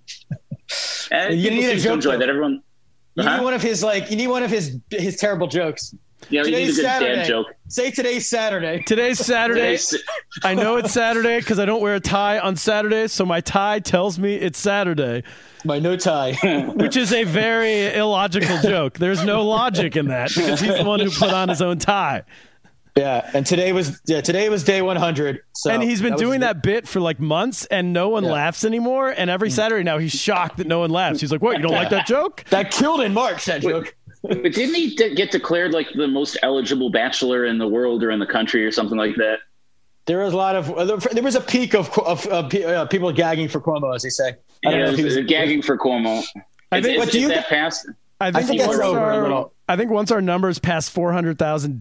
And you need a joke. Enjoy that, everyone. You need one of his his terrible jokes. Yeah, today's Saturday. Dad joke. Say today's Saturday. Today's Saturday. I know it's Saturday because I don't wear a tie on Saturdays, so my tie tells me it's Saturday. My no tie. Which is a very illogical joke. There's no logic in that because he's the one who put on his own tie. Yeah, and today was day 100. So and he's been doing that bit for like months, and no one laughs anymore. And every Saturday now, he's shocked that no one laughs. He's like, "What? You don't like that joke? That killed in March. That joke." But didn't he get declared like the most eligible bachelor in the world or in the country or something like that? There was there was a peak of people gagging for Cuomo, as they say. Gagging for Cuomo. I think. But that passed? I think that's over a little. I think once our numbers pass 400,000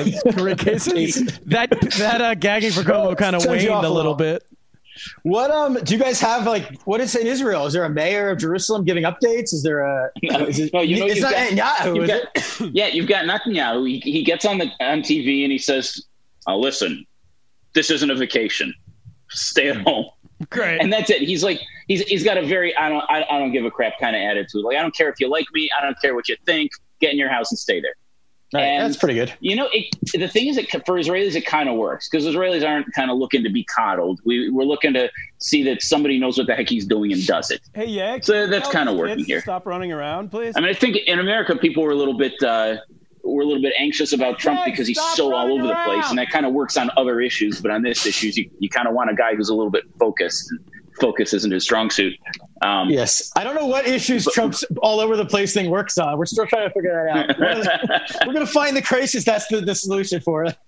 cases, that gagging for Cuomo kind of waned a little bit. What do you guys have? Like, what is in Israel? Is there a mayor of Jerusalem giving updates? Is there a? It's not Netanyahu. You've got Netanyahu. He gets on TV and he says, "Oh, listen, this isn't a vacation. Stay at home." Great. And that's it. He's like, he's got a very I don't give a crap kind of attitude. Like, I don't care if you like me. I don't care what you think. Get in your house and stay there. Right, and that's pretty good. You know, the thing is that for Israelis, it kind of works because Israelis aren't kind of looking to be coddled. We're looking to see that somebody knows what the heck he's doing and does it. Hey, yeah. So that's kind of working here. Stop running around, please. I mean, I think in America, people were a little bit anxious about Trump because he's so all over the place, and that kind of works on other issues. But on this issues, you kind of want a guy who's a little bit focused. Focus isn't his strong suit. Yes. I don't know what issues Trump's all over the place thing works on. We're still trying to figure that out. We're going to find the crisis. That's the solution for it.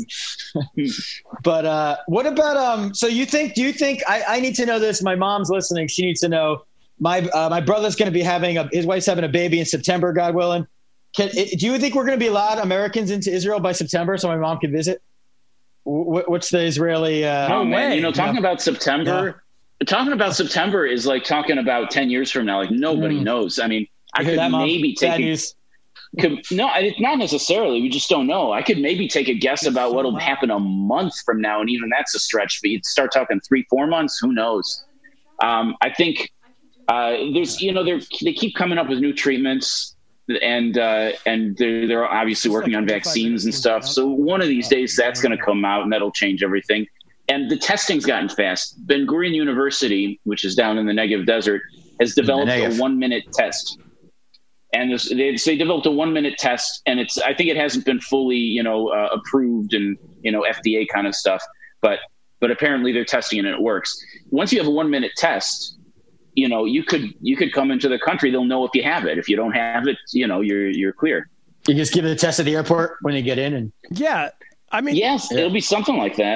But what about do you think I need to know this? My mom's listening. She needs to know my brother's going to be his wife's having a baby in September, God willing. Do you think we're going to be allowed Americans into Israel by September so my mom can visit? What's the Israeli? Talking about September. Yeah. Talking about September is like talking about 10 years from now. Like nobody knows. I mean, I could maybe take not necessarily. We just don't know. I could maybe take a guess about what'll happen a month from now, and even that's a stretch. But you'd start talking 3-4 months. Who knows? I think they keep coming up with new treatments, and they're obviously working on vaccines and stuff. So one of these days, that's going to come out, and that'll change everything. And the testing's gotten fast. Ben Gurion University, which is down in the Negev desert, has developed a 1-minute test. And they developed a 1-minute test, and I think it hasn't been fully, approved and, FDA kind of stuff. But apparently they're testing it and it works. Once you have a 1-minute test, you could come into the country. They'll know if you have it. If you don't have it, you're clear. You just give it a test at the airport when you get in, and yeah, I mean, yes, it'll be something like that.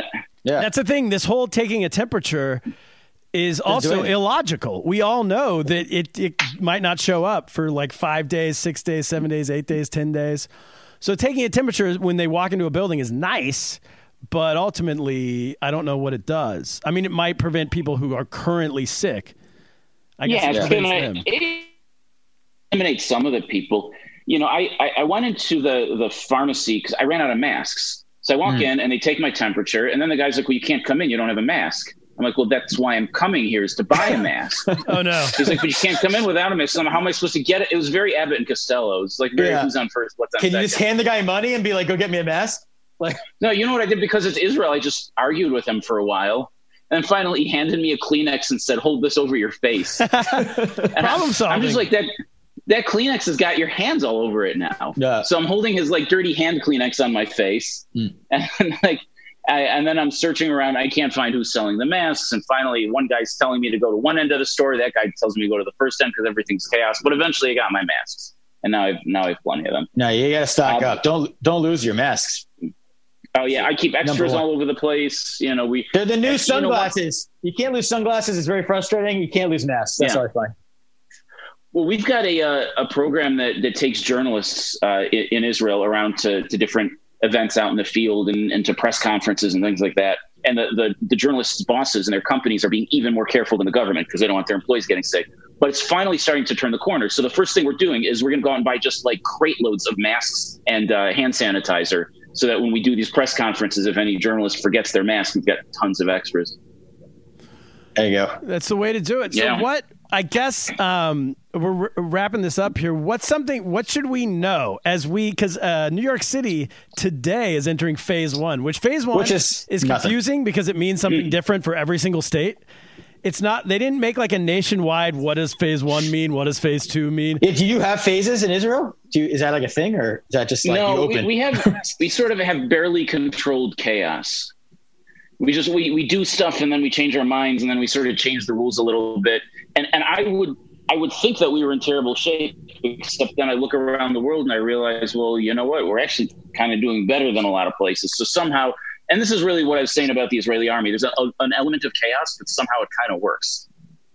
Yeah. That's the thing. This whole taking a temperature is also illogical. We all know that it might not show up for like 5 days, 6 days, 7 days, 8 days, 10 days. So taking a temperature when they walk into a building is nice, but ultimately, I don't know what it does. I mean, it might prevent people who are currently sick. I guess it eliminates some of the people. You know, I went into the pharmacy because I ran out of masks. So I walk in and they take my temperature, and then the guy's like, well, you can't come in. You don't have a mask. I'm like, well, that's why I'm coming here, is to buy a mask. Oh, no. He's like, but you can't come in without a mask. So how am I supposed to get it? It was very Abbott and Costello. It's like, who's on first, what's on second. Can you just hand the guy money and be like, go get me a mask? Like, no, you know what I did? Because it's Israel, I just argued with him for a while. And finally, he handed me a Kleenex and said, hold this over your face. Problem solving. I'm just like, that Kleenex has got your hands all over it now. Yeah. So I'm holding his like dirty hand Kleenex on my face. And then I'm searching around. I can't find who's selling the masks. And finally, one guy's telling me to go to one end of the store. That guy tells me to go to the first end because everything's chaos. But eventually, I got my masks, and now I have plenty of them. No, you got to stock up. Don't lose your masks. Oh yeah, I keep extras all over the place. You know, they're the new sunglasses. You can't lose sunglasses. It's very frustrating. You can't lose masks. That's all I find. Well, we've got a program that takes journalists in Israel around to different events out in the field and to press conferences and things like that. And the journalists' bosses and their companies are being even more careful than the government because they don't want their employees getting sick. But it's finally starting to turn the corner. So the first thing we're doing is we're going to go out and buy just like crate loads of masks and hand sanitizer so that when we do these press conferences, if any journalist forgets their mask, we've got tons of extras. There you go. That's the way to do it. So I guess we're wrapping this up here. What should we know because New York City today is entering phase 1, which phase 1 is confusing because it means something different for every single state. It's not, they didn't make like a nationwide, what does phase 1 mean? What does phase 2 mean? Do you have phases in Israel? Is that like a thing, or is that just like you open? We sort of have barely controlled chaos. We do stuff and then we change our minds and then we sort of change the rules a little bit. And I would think that we were in terrible shape, except then I look around the world and I realize, well, you know what? We're actually kind of doing better than a lot of places. So somehow, and this is really what I was saying about the Israeli army, there's an element of chaos, but somehow it kind of works.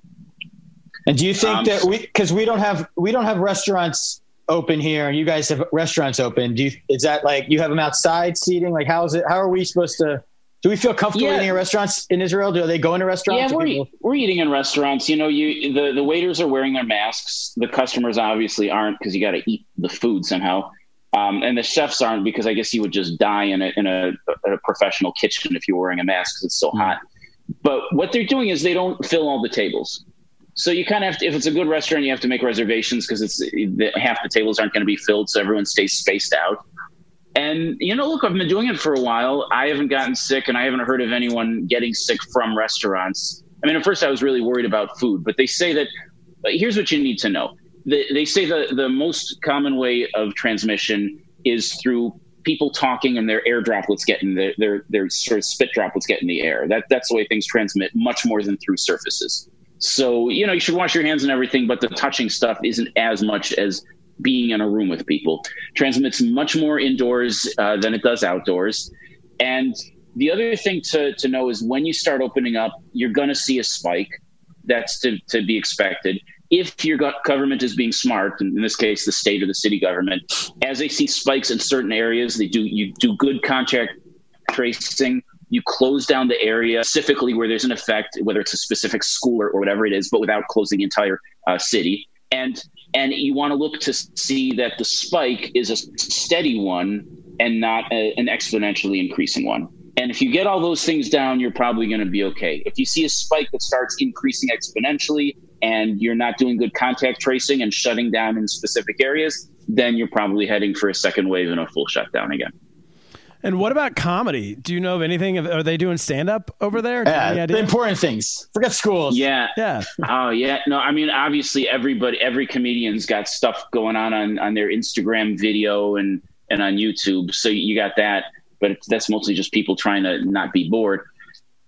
And do you think that because we don't have restaurants open here and you guys have restaurants open, is that like you have them outside seating? Like how are we supposed to? Do we feel comfortable eating in restaurants in Israel? Do they go into restaurants? Yeah, we're eating in restaurants. You know, the waiters are wearing their masks. The customers obviously aren't because you got to eat the food somehow. And the chefs aren't because I guess you would just die in a professional kitchen if you were wearing a mask because it's so hot. But what they're doing is they don't fill all the tables. So you kind of have to, if it's a good restaurant, you have to make reservations because half the tables aren't going to be filled. So everyone stays spaced out. And, you know, look, I've been doing it for a while. I haven't gotten sick and I haven't heard of anyone getting sick from restaurants. I mean, at first I was really worried about food, but they say that here's what you need to know. They say the most common way of transmission is through people talking and their air droplets get in their sort of spit droplets get in the air. That's the way things transmit much more than through surfaces. So, you know, you should wash your hands and everything, but the touching stuff isn't as much as being in a room with people. Transmits much more indoors than it does outdoors. And the other thing to know is when you start opening up, you're going to see a spike. That's to be expected. If your government is being smart, in this case, the state or the city government, as they see spikes in certain areas, you do good contact tracing. You close down the area specifically where there's an effect, whether it's a specific school or whatever it is, but without closing the entire city. And you want to look to see that the spike is a steady one and not an exponentially increasing one. And if you get all those things down, you're probably going to be okay. If you see a spike that starts increasing exponentially and you're not doing good contact tracing and shutting down in specific areas, then you're probably heading for a second wave and a full shutdown again. And what about comedy? Do you know of anything? Are they doing stand-up over there? Yeah, the important things. Forget schools. Yeah. Yeah. Oh, yeah. No, I mean, obviously, every comedian's got stuff going on their Instagram video and on YouTube. So you got that. But that's mostly just people trying to not be bored.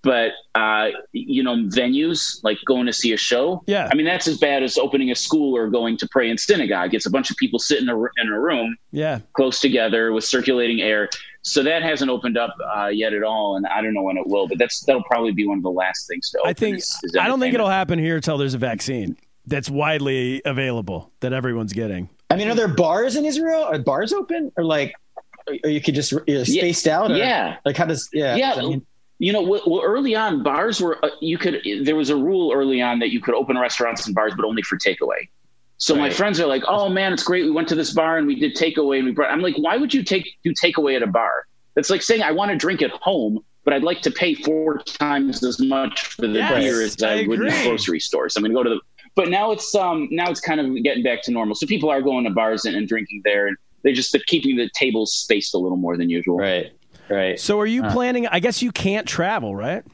But, venues like going to see a show. Yeah. I mean, that's as bad as opening a school or going to pray in synagogue. It's a bunch of people sitting in a room close together with circulating air. So that hasn't opened up yet at all. And I don't know when it will, but that'll probably be one of the last things to open. I don't think it'll happen here until there's a vaccine that's widely available that everyone's getting. I mean, are there bars in Israel? Are bars open or or you could just spaced out? Or, like how does, early on bars were, there was a rule early on that you could open restaurants and bars, but only for takeaway. So my friends are like, oh man, it's great. We went to this bar and we did takeaway and I'm like, why would you do takeaway at a bar? That's like saying I want to drink at home, but I'd like to pay 4 times as much for the beer as I would in a grocery store. So I'm going to go to but now it's kind of getting back to normal. So people are going to bars and drinking there, and they're keeping the tables spaced a little more than usual. Right. So are you planning, I guess you can't travel, right?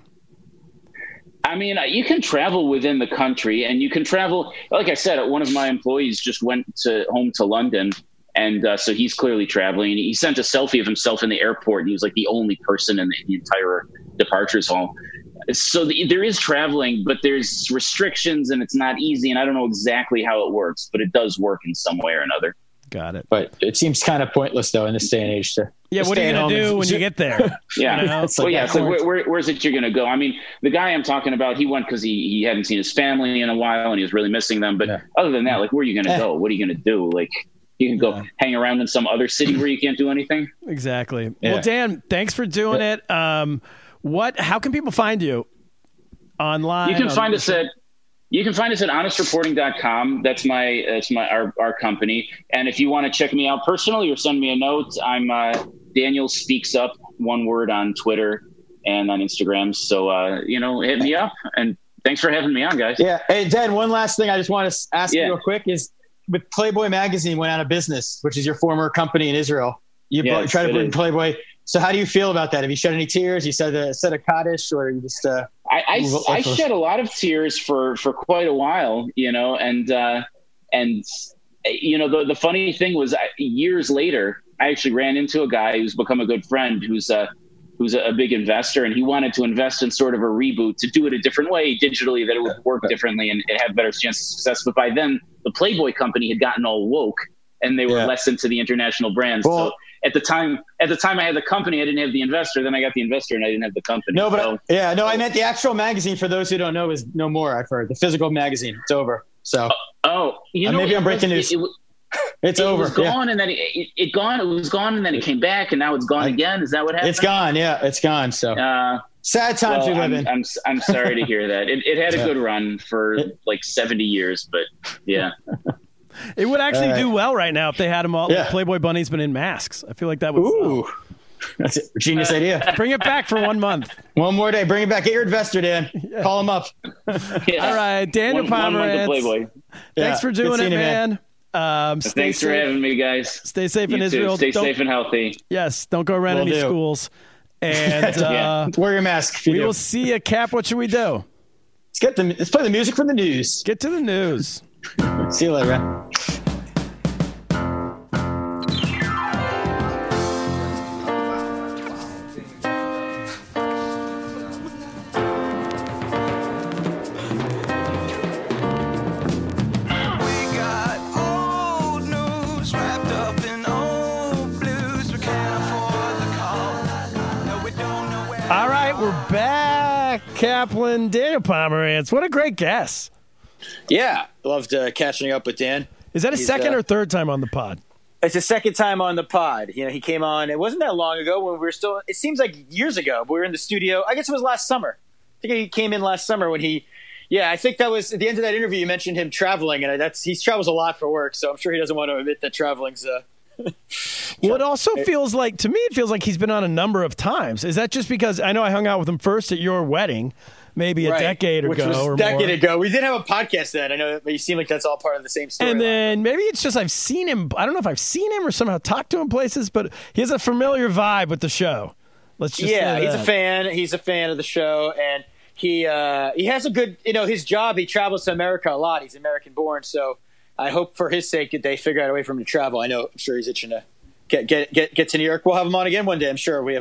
I mean, you can travel within the country, and you can travel. Like I said, one of my employees just went home to London, and so he's clearly traveling. He sent a selfie of himself in the airport, and he was like the only person in the entire departures hall. So there is traveling, but there's restrictions, and it's not easy, and I don't know exactly how it works, but it does work in some way or another. Got it. But it seems kind of pointless, though, in this day and age. What are you going to do when you get there? Yeah. So where's it you're going to go? I mean, the guy I'm talking about, he went because he hadn't seen his family in a while, and he was really missing them. But other than that, where are you going to go? What are you going to do? Like, you can go hang around in some other city where you can't do anything? Exactly. Yeah. Well, Dan, thanks for doing it. How can people find you online? You can find us at honestreporting.com. That's our company. And if you want to check me out personally or send me a note, I'm Daniel Speaks Up, one word, on Twitter and on Instagram. So hit me up, and thanks for having me on, guys. Yeah. Hey, Dan, one last thing I just want to ask you real quick is, with Playboy magazine went out of business, which is your former company in Israel. You try to bring Playboy. So how do you feel about that? Have you shed any tears? You said a Kaddish, or you just? I shed a lot of tears for quite a while, and the funny thing was, years later, I actually ran into a guy who's become a good friend, who's a big investor, and he wanted to invest in sort of a reboot, to do it a different way digitally, that it would work differently and it had better chance of success. But by then, the Playboy company had gotten all woke, and they were less into the international brands. Well, so at the time I had the company, I didn't have the investor. Then I got the investor, and I didn't have the company. No, but I meant the actual magazine. For those who don't know, is no more. I've heard the physical magazine. It's over. So maybe I'm breaking news. It's over. It was gone, and then it was gone, and then it came back, and now it's gone again. Is that what happened? It's gone. Yeah, it's gone. So sad times we live in. I'm sorry to hear that. It had a good run for like 70 years, but yeah. It would actually do well right now if they had them all. Yeah. Playboy bunnies, but in masks. I feel like that would. Ooh, that's a genius idea. Bring it back for 1 month. One more day. Bring it back. Get your investor, Dan. Yeah. Call him up. All right, Daniel Pomerantz. Thanks for doing it, man. Thanks for having me, guys. Stay safe in Israel. Stay safe and healthy. Yes, don't go around any schools. And wear your mask. We will see you, Cap. What should we do? Let's play the music from the news. Get to the news. See you later, man. All right, we're back. Kaplan, Daniel Pomerantz. What a great guess. Yeah, loved catching up with Dan. Is that his second or third time on the pod? It's his second time on the pod. He came on. It wasn't that long ago when we were still. It seems like years ago. But we were in the studio. I guess it was last summer. I think he came in last summer when he. Yeah, I think that was at the end of that interview. You mentioned him traveling, and he travels a lot for work. So I'm sure he doesn't want to admit that traveling's. Well, it also feels like, to me, it feels like he's been on a number of times. Is that just because I know I hung out with him first at your wedding, maybe a decade ago, which was or a decade more. ago. We did have a podcast then. I know, but you seem like that's all part of the same story. And then maybe it's just I've seen him. I don't know if I've seen him or somehow talked to him places, but he has a familiar vibe with the show. Let's just say he's a fan. He's a fan of the show, and he has a good, his job. He travels to America a lot. He's American born, so I hope for his sake that they figure out a way for him to travel. I'm sure he's itching to get to New York. We'll have him on again one day. I'm sure we have a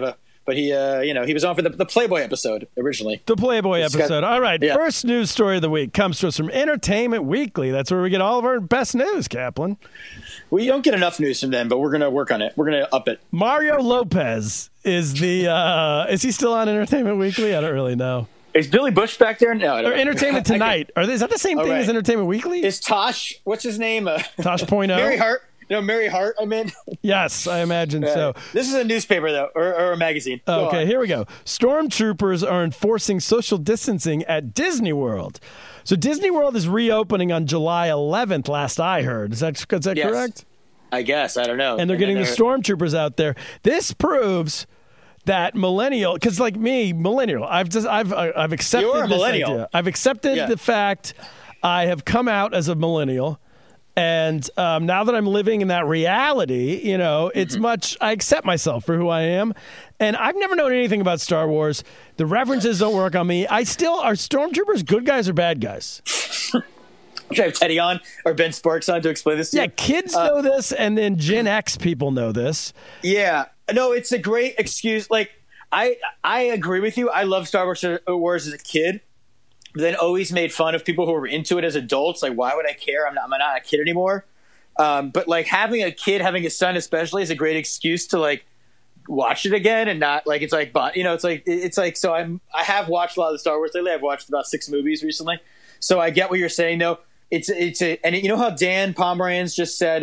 but he was on for the Playboy episode originally. The Playboy episode. All right. Yeah. First news story of the week comes to us from Entertainment Weekly. That's where we get all of our best news, Kaplan. We don't get enough news from them, but we're going to work on it. We're going to up it. Mario Lopez is is he still on Entertainment Weekly? I don't really know. Is Billy Bush back there? No. I don't Or know. Entertainment Tonight. Is that the same thing as Entertainment Weekly? Is Tosh, what's his name? Tosh Point oh? Mary Hart. No, Mary Hart, I mean. Yes, I imagine so. This is a newspaper, though, or a magazine. Go Okay, on. here we go. Stormtroopers are enforcing social distancing at Disney World. So Disney World is reopening on July 11th, last I heard. Is that Yes. correct? I guess. I don't know. And they're getting the stormtroopers out there. This proves that millennial, because like me, millennial, I've accepted You're a this millennial. idea. I've accepted the fact I have come out as a millennial. And now that I'm living in that reality, it's I accept myself for who I am. And I've never known anything about Star Wars. The references don't work on me. Are stormtroopers good guys or bad guys? Should I have Teddy on or Ben Sparks on to explain this to you? Yeah, kids know this, and then Gen X people know this. No, it's a great excuse. Like, I agree with you. I love Star Wars as a kid, but then always made fun of people who were into it as adults. Like, why would I care? I'm not a kid anymore. But like having a kid, having a son especially, is a great excuse to like watch it again and not like it's like so I have watched a lot of the Star Wars lately. I've watched about 6 movies recently, so I get what you're saying though. And you know how Dan Pomerantz just said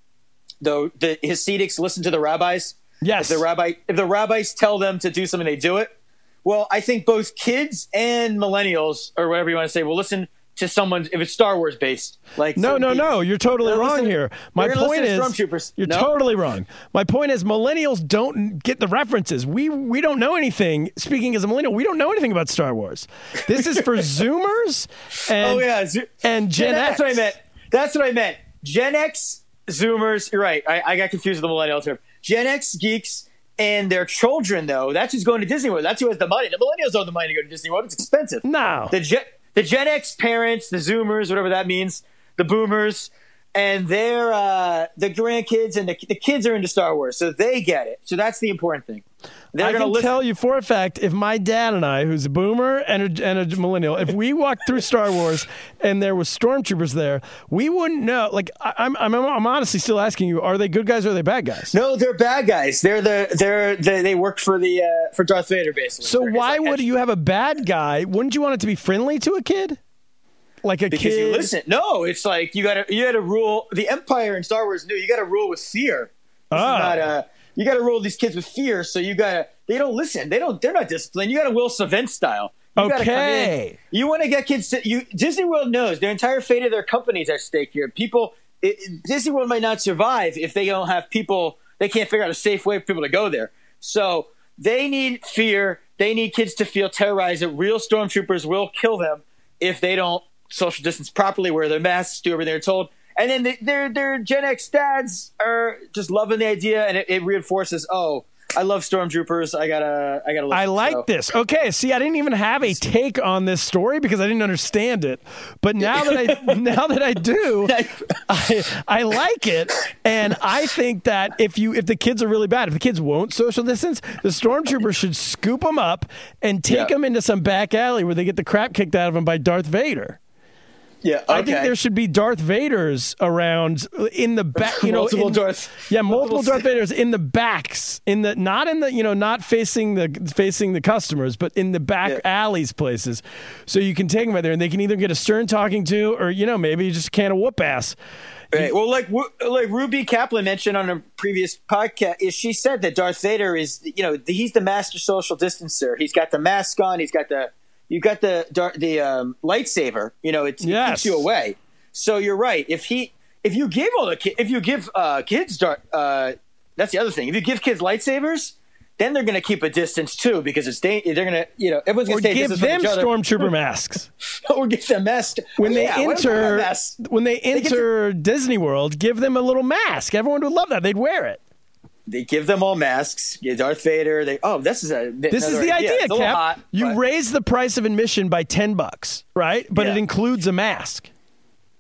the Hasidics listen to the rabbis. Yes. If the rabbis tell them to do something, they do it. Well, I think both kids and millennials, or whatever you want to say, will listen to someone if it's Star Wars based. Like No. You're totally wrong listen- here. My they're gonna point listen to is, Stormtroopers. you're No? totally wrong. My point is, millennials don't get the references. We don't know anything. Speaking as a millennial, we don't know anything about Star Wars. This is for Zoomers and and Gen X. That's what I meant. Gen X, Zoomers. You're right. I got confused with the millennial term. Gen X geeks and their children, though. That's who's going to Disney World. That's who has the money. The millennials don't have the money to go to Disney World. It's expensive. No. The Gen X parents, the Zoomers, whatever that means, the Boomers, and their the grandkids and the kids are into Star Wars, so they get it. So that's the important thing. I can tell you for a fact, if my dad and I, who's a boomer and a millennial, if we walked through Star Wars and there was stormtroopers there, we wouldn't know. Like, I'm honestly still asking you: are they good guys or are they bad guys? No, they're bad guys. They work for for Darth Vader, basically. So why would you have a bad guy? Wouldn't you want it to be friendly to a kid? Like a because kid? you listen. No, it's like you gotta rule. The Empire in Star Wars knew you gotta rule with fear. You got to rule these kids with fear, so they don't listen. They're not disciplined. You got to Will Savant style. You gotta come in. You want to get kids Disney World knows their entire fate of their company is at stake here. Disney World might not survive if they don't have people, they can't figure out a safe way for people to go there. So they need fear. They need kids to feel terrorized that real stormtroopers will kill them if they don't social distance properly, wear their masks, do everything they're told. And then their Gen X dads are just loving the idea, and it reinforces, I love stormtroopers. I gotta listen. I like this. Okay, see, I didn't even have a take on this story because I didn't understand it. But now that I do, I like it, and I think that if the kids are really bad, if the kids won't social distance, the stormtroopers should scoop them up and take them into some back alley where they get the crap kicked out of them by Darth Vader. Yeah, okay. I think there should be Darth Vaders around in the back. Multiple Darth Vaders in the backs, not facing the customers, but in the back alleys places, so you can take them right there, and they can either get a stern talking to, or maybe just a can of whoop ass. Right. Well, like Ruby Kaplan mentioned on a previous podcast, she said that Darth Vader is, he's the master social distancer. He's got the mask on. You got the lightsaber. It keeps you away. So you're right. If you give kids that's the other thing. If you give kids lightsabers, then they're going to keep a distance too, because they're going to everyone's going to stay give them stormtrooper masks. Or give them masks when they enter Disney World. Give them a little mask. Everyone would love that. They'd wear it. They give them all masks. Darth Vader. This is the idea, Cap. Raise the price of admission by $10, right? But it includes a mask.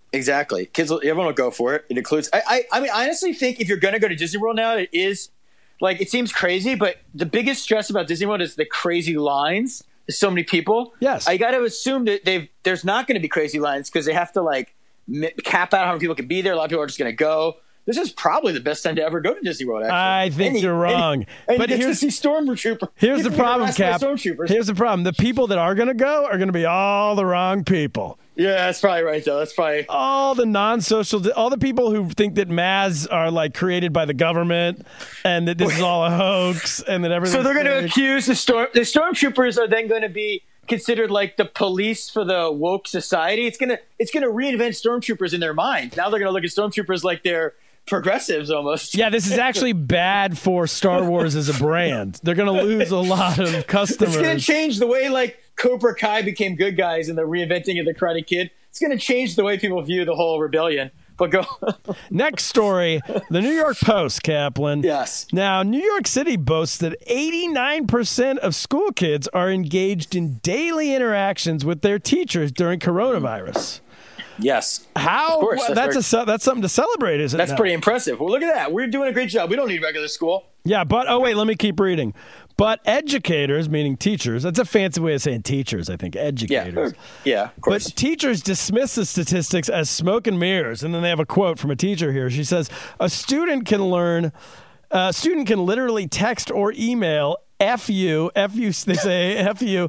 Exactly. Everyone will go for it. It includes. I mean, I honestly think if you're going to go to Disney World now, it is like, it seems crazy, but the biggest stress about Disney World is the crazy lines. There's so many people. Yes. I got to assume that there's not going to be crazy lines because they have to, like, cap out how many people can be there. A lot of people are just going to go. This is probably the best time to ever go to Disney World, actually. I think you're wrong. But here's to see Stormtrooper. Here's the problem, Cap. Here's the problem. The people that are going to go are going to be all the wrong people. Yeah, that's probably right, though. That's probably all the non-social, all the people who think that Maz are like created by the government and that this is all a hoax and that everything. So they're going to accuse the stormtroopers are then going to be considered like the police for the woke society. It's gonna reinvent stormtroopers in their mind. Now they're going to look at stormtroopers like they're progressives almost. Yeah, this is actually bad for Star Wars as a brand. They're going to lose a lot of customers. It's going to change the way like Cobra Kai became good guys in the reinventing of the Karate Kid. It's going to change the way people view the whole rebellion. But go. Next story, the New York Post, Kaplan. Yes. Now, New York City boasts that 89% of school kids are engaged in daily interactions with their teachers during coronavirus. Yes. How? Of course, that's something to celebrate, isn't it? That's pretty impressive. Well, look at that. We're doing a great job. We don't need regular school. Yeah, but, oh, wait, let me keep reading. But educators, meaning teachers, that's a fancy way of saying teachers, I think, educators. Yeah, of course. But teachers dismiss the statistics as smoke and mirrors. And then they have a quote from a teacher here. She says, a student can literally text or email F you, they say F you,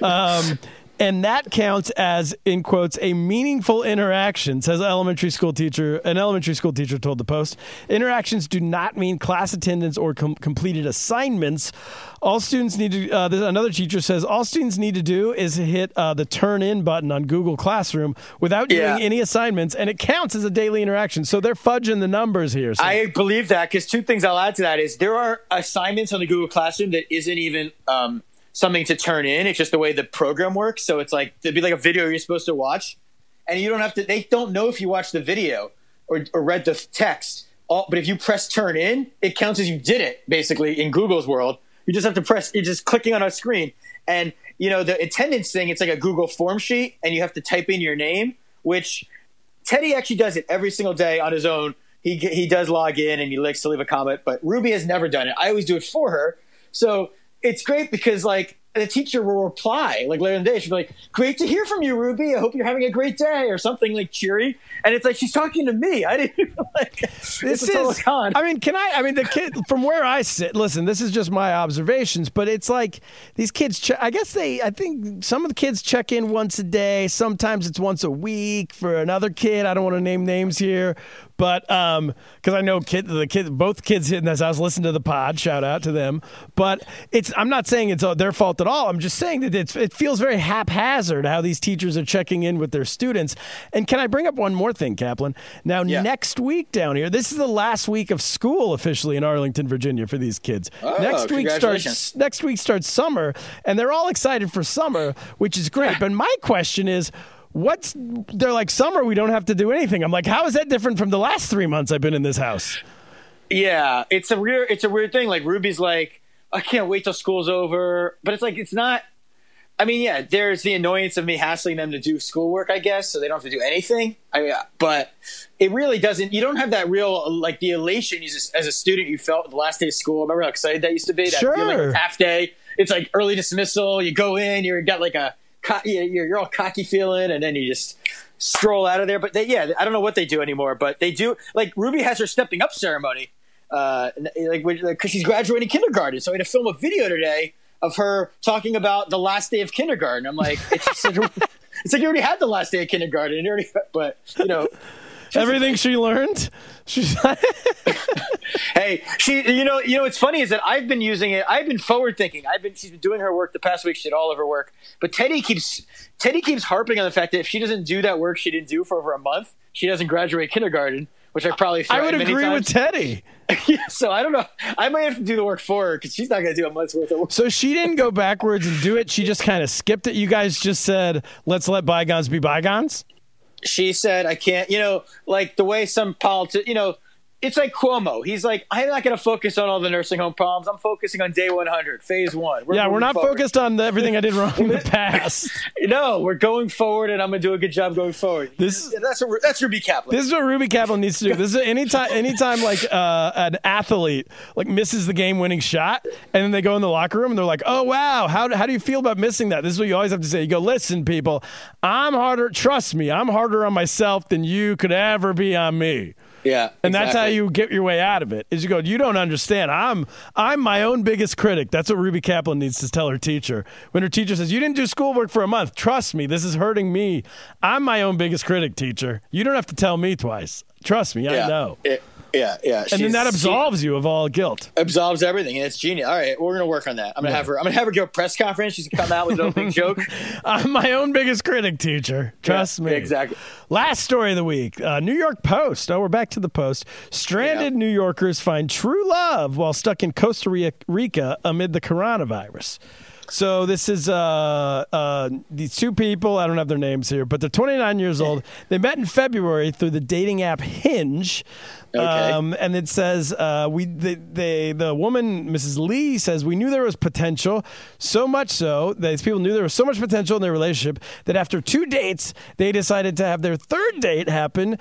and that counts as, in quotes, a meaningful interaction, says an elementary school teacher told the Post. Interactions do not mean class attendance or completed assignments. All students need to, another teacher says, all students need to do is hit the turn in button on Google Classroom without doing any assignments, and it counts as a daily interaction. So they're fudging the numbers here. So. I believe that because two things I'll add to that is there are assignments on the Google Classroom that isn't even something to turn in. It's just the way the program works. So it's like, it'd be like a video you're supposed to watch, and you don't have to, they don't know if you watched the video or read the text. But if you press turn in, it counts as you did it, basically, in Google's world. You just have to press, you're just clicking on a screen. And, the attendance thing, it's like a Google form sheet, and you have to type in your name, which Teddy actually does it every single day on his own. He does log in, and he likes to leave a comment, but Ruby has never done it. I always do it for her. So it's great because, like, the teacher will reply, like, later in the day. She'll be like, great to hear from you, Ruby. I hope you're having a great day, or something, like, cheery. And it's like, she's talking to me. I didn't even, like, this is, the kid, from where I sit, listen, this is just my observations, but it's like these kids, I think some of the kids check in once a day. Sometimes it's once a week for another kid. I don't want to name names here. But because I know both kids in this house listen to the pod, shout out to them. But I'm not saying it's their fault at all. I'm just saying that it feels very haphazard how these teachers are checking in with their students. And can I bring up one more thing, Kaplan? Now, Next week down here, this is the last week of school officially in Arlington, Virginia for these kids. Oh, next week starts summer, and they're all excited for summer, which is great. But my question is, they're like, summer, we don't have to do anything. I'm like, how is that different from the last 3 months I've been in this house? Yeah, it's a weird thing. Like, Ruby's like, I can't wait till school's over. But it's like, it's not, I mean, yeah, there's the annoyance of me hassling them to do schoolwork, I guess, so they don't have to do anything. But it really doesn't, you don't have that real, like, the elation as a student you felt the last day of school. Remember how excited that used to be? That feeling of half day. It's like early dismissal. You go in, you've got like you're all cocky feeling, and then you just stroll out of there. But I don't know what they do anymore, but they do. Like, Ruby has her stepping up ceremony, because she's graduating kindergarten. So I had to film a video today of her talking about the last day of kindergarten. I'm like, it's like you already had the last day of kindergarten, but everything she learned. She's hey, what's funny is that I've been using it. I've been forward thinking. She's been doing her work the past week. She did all of her work, but Teddy keeps harping on the fact that if she doesn't do that work she didn't do for over a month, she doesn't graduate kindergarten. Which I would agree with Teddy. Yeah, so I don't know. I might have to do the work for her because she's not going to do a month's worth of work. So she didn't go backwards and do it. She just kind of skipped it. You guys just said, let's let bygones be bygones. She said, I can't, like the way some politicians, it's like Cuomo. He's like, I'm not going to focus on all the nursing home problems. I'm focusing on day 100, phase 1. We're not focused on everything I did wrong in the past. No, we're going forward, and I'm going to do a good job going forward. That's Ruby Kaplan. This is what Ruby Kaplan needs to do. This is anytime like an athlete like misses the game-winning shot, and then they go in the locker room and they're like, "Oh wow, how do you feel about missing that?" This is what you always have to say. You go, "Listen, people, trust me, I'm harder on myself than you could ever be on me." Yeah, and that's how you get your way out of it. Is you go, you don't understand. I'm my own biggest critic. That's what Ruby Kaplan needs to tell her teacher. When her teacher says, "You didn't do schoolwork for a month. Trust me, this is hurting me. I'm my own biggest critic, teacher. You don't have to tell me twice. Trust me, I know." Yeah. And then that absolves you of all guilt. Absolves everything, and it's genius. All right, we're gonna work on that. I'm gonna have her give a press conference. She's gonna come out with an opening joke. I'm my own biggest critic, teacher. Trust me. Exactly. Last story of the week: New York Post. Oh, we're back to the Post. Stranded New Yorkers find true love while stuck in Costa Rica amid the coronavirus. So this is these two people. I don't have their names here, but they're 29 years old. They met in February through the dating app Hinge. Okay. And it says the woman, Mrs. Lee, says, "We knew there was potential, so much so that these people knew there was so much potential in their relationship that after 2 dates, they decided to have their third date happen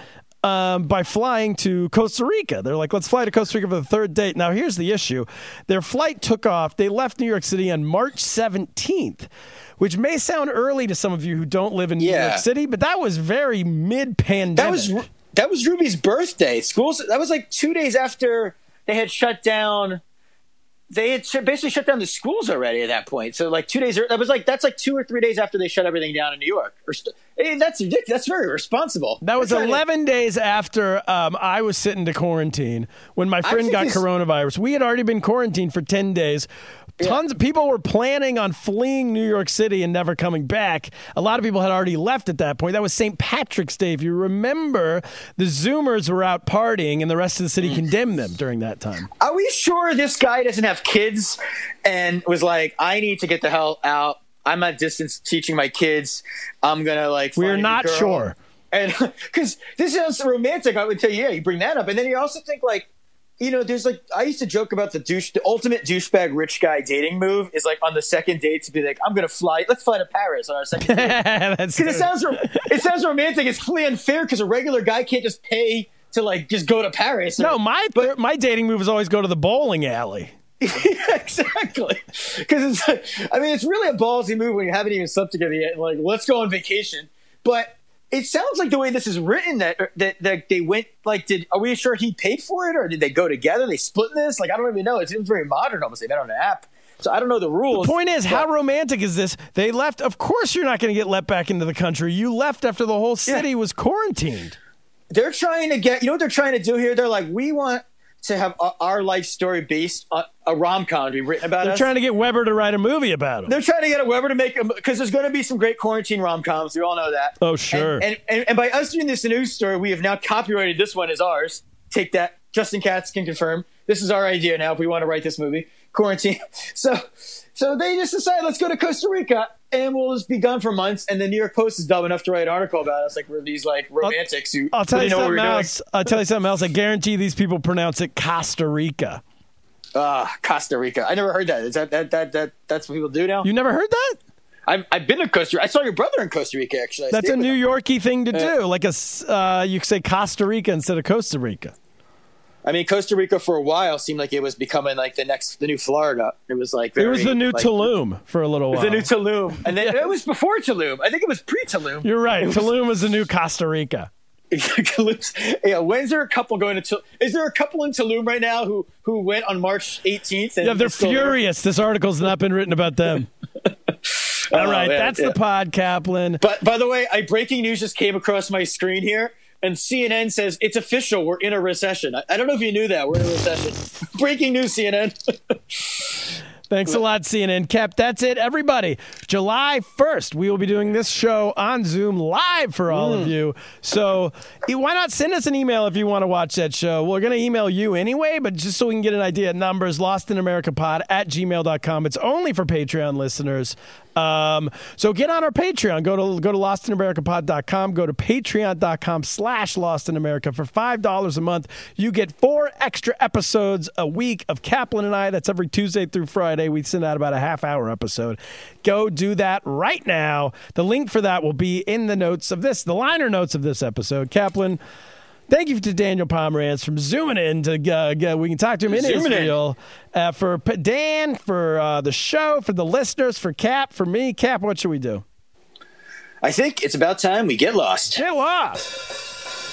by flying to Costa Rica. They're like, let's fly to Costa Rica for the third date. Now, here's the issue. Their flight took off. They left New York City on March 17th, which may sound early to some of you who don't live in New York City, but that was very mid-pandemic. That was Ruby's birthday. That was like 2 days after they had shut down. They had basically shut down the schools already at that point. So like 2 days. That's like 2 or 3 days after they shut everything down in New York. That's ridiculous. That's very irresponsible. That was 11 days after I was sitting to quarantine when my friend got coronavirus. We had already been quarantined for 10 days. Tons of people were planning on fleeing New York City and never coming back. A lot of people had already left at that point. That was St. Patrick's Day. If you remember, the Zoomers were out partying and the rest of the city condemned them during that time. Are we sure this guy doesn't have kids and was like, I need to get the hell out. I'm at distance teaching my kids. I'm going to We're not sure. And because this sounds romantic, I would tell you, you bring that up. And then you also think there's I used to joke about the ultimate douchebag rich guy dating move is on the second date to be like, I'm going to let's fly to Paris on our second date. Because it sounds romantic. It's completely unfair because a regular guy can't just pay to just go to Paris. No, my dating move is always go to the bowling alley. Exactly. Because it's really a ballsy move when you haven't even slept together yet. Let's go on vacation. But it sounds like the way this is written that they went are we sure he paid for it or did they go together? They split this? I don't even know. It seems very modern almost. They met on an app. So I don't know the rules. The point is, how romantic is this? They left. Of course you're not going to get let back into the country. You left after the whole city was quarantined. They're trying to get, what they're trying to do here? They're like, we want to have our life story based on a rom-com to be written about us. They're trying to get Weber to write a movie about them. They're trying to get a Weber to make because there's going to be some great quarantine rom-coms. We all know that. Oh, sure. And by us doing this news story, we have now copyrighted this one as ours. Take that. Justin Katz can confirm. This is our idea now if we want to write this movie. Quarantine. So they just decided, let's go to Costa Rica and we'll just be gone for months. And the New York Post is dumb enough to write an article about us. We're these romantics who I'll tell you know what something we're else. doing. I'll tell you something else. I guarantee these people pronounce it Costa Rica. Costa Rica. I never heard that. Is that's what people do now? You never heard that? I've been to Costa Rica. I saw your brother in Costa Rica, actually. That's a New Yorkie thing to do. You say Costa Rica instead of Costa Rica. Costa Rica for a while seemed like it was becoming the new Florida. It was it was the new Tulum for a little while. It was the new Tulum, and then it was before Tulum. I think it was pre-Tulum. You're right. Tulum was the new Costa Rica. When's there a couple going to Tulum? Is there a couple in Tulum right now who went on March 18th? And they're furious. This article's not been written about them. All right, that's the pod, Kaplan. But by the way, breaking news just came across my screen here. And CNN says, it's official, we're in a recession. I don't know if you knew that. We're in a recession. Breaking news, CNN. Thanks a lot, CNN. Cap, that's it, everybody. July 1st, we will be doing this show on Zoom live for all of you. So why not send us an email if you want to watch that show? We're going to email you anyway, but just so we can get an idea, numbers, lostinamericapod@gmail.com. It's only for Patreon listeners. So get on our Patreon. Go to lostinamericapod.com. Go to patreon.com/lostinamerica. For $5 a month, you get 4 extra episodes a week of Kaplan and I. That's every Tuesday through Friday. We send out about a half-hour episode. Go do that right now. The link for that will be in the liner notes of this episode. Kaplan, thank you to Daniel Pomerantz from Zooming In. We can talk to him in Israel. For Dan, for the show, for the listeners, for Cap, for me. Cap, what should we do? I think it's about time we get lost. Get lost.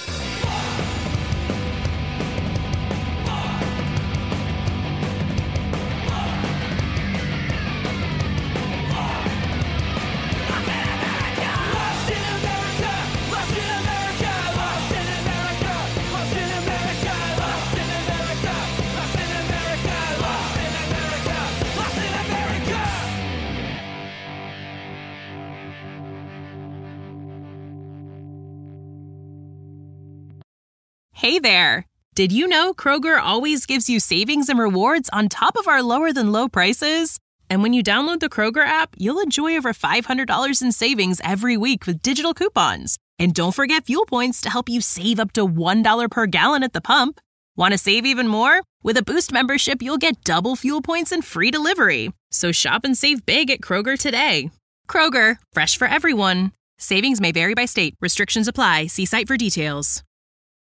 Hey there! Did you know Kroger always gives you savings and rewards on top of our lower-than-low prices? And when you download the Kroger app, you'll enjoy over $500 in savings every week with digital coupons. And don't forget fuel points to help you save up to $1 per gallon at the pump. Want to save even more? With a Boost membership, you'll get double fuel points and free delivery. So shop and save big at Kroger today. Kroger, fresh for everyone. Savings may vary by state. Restrictions apply. See site for details.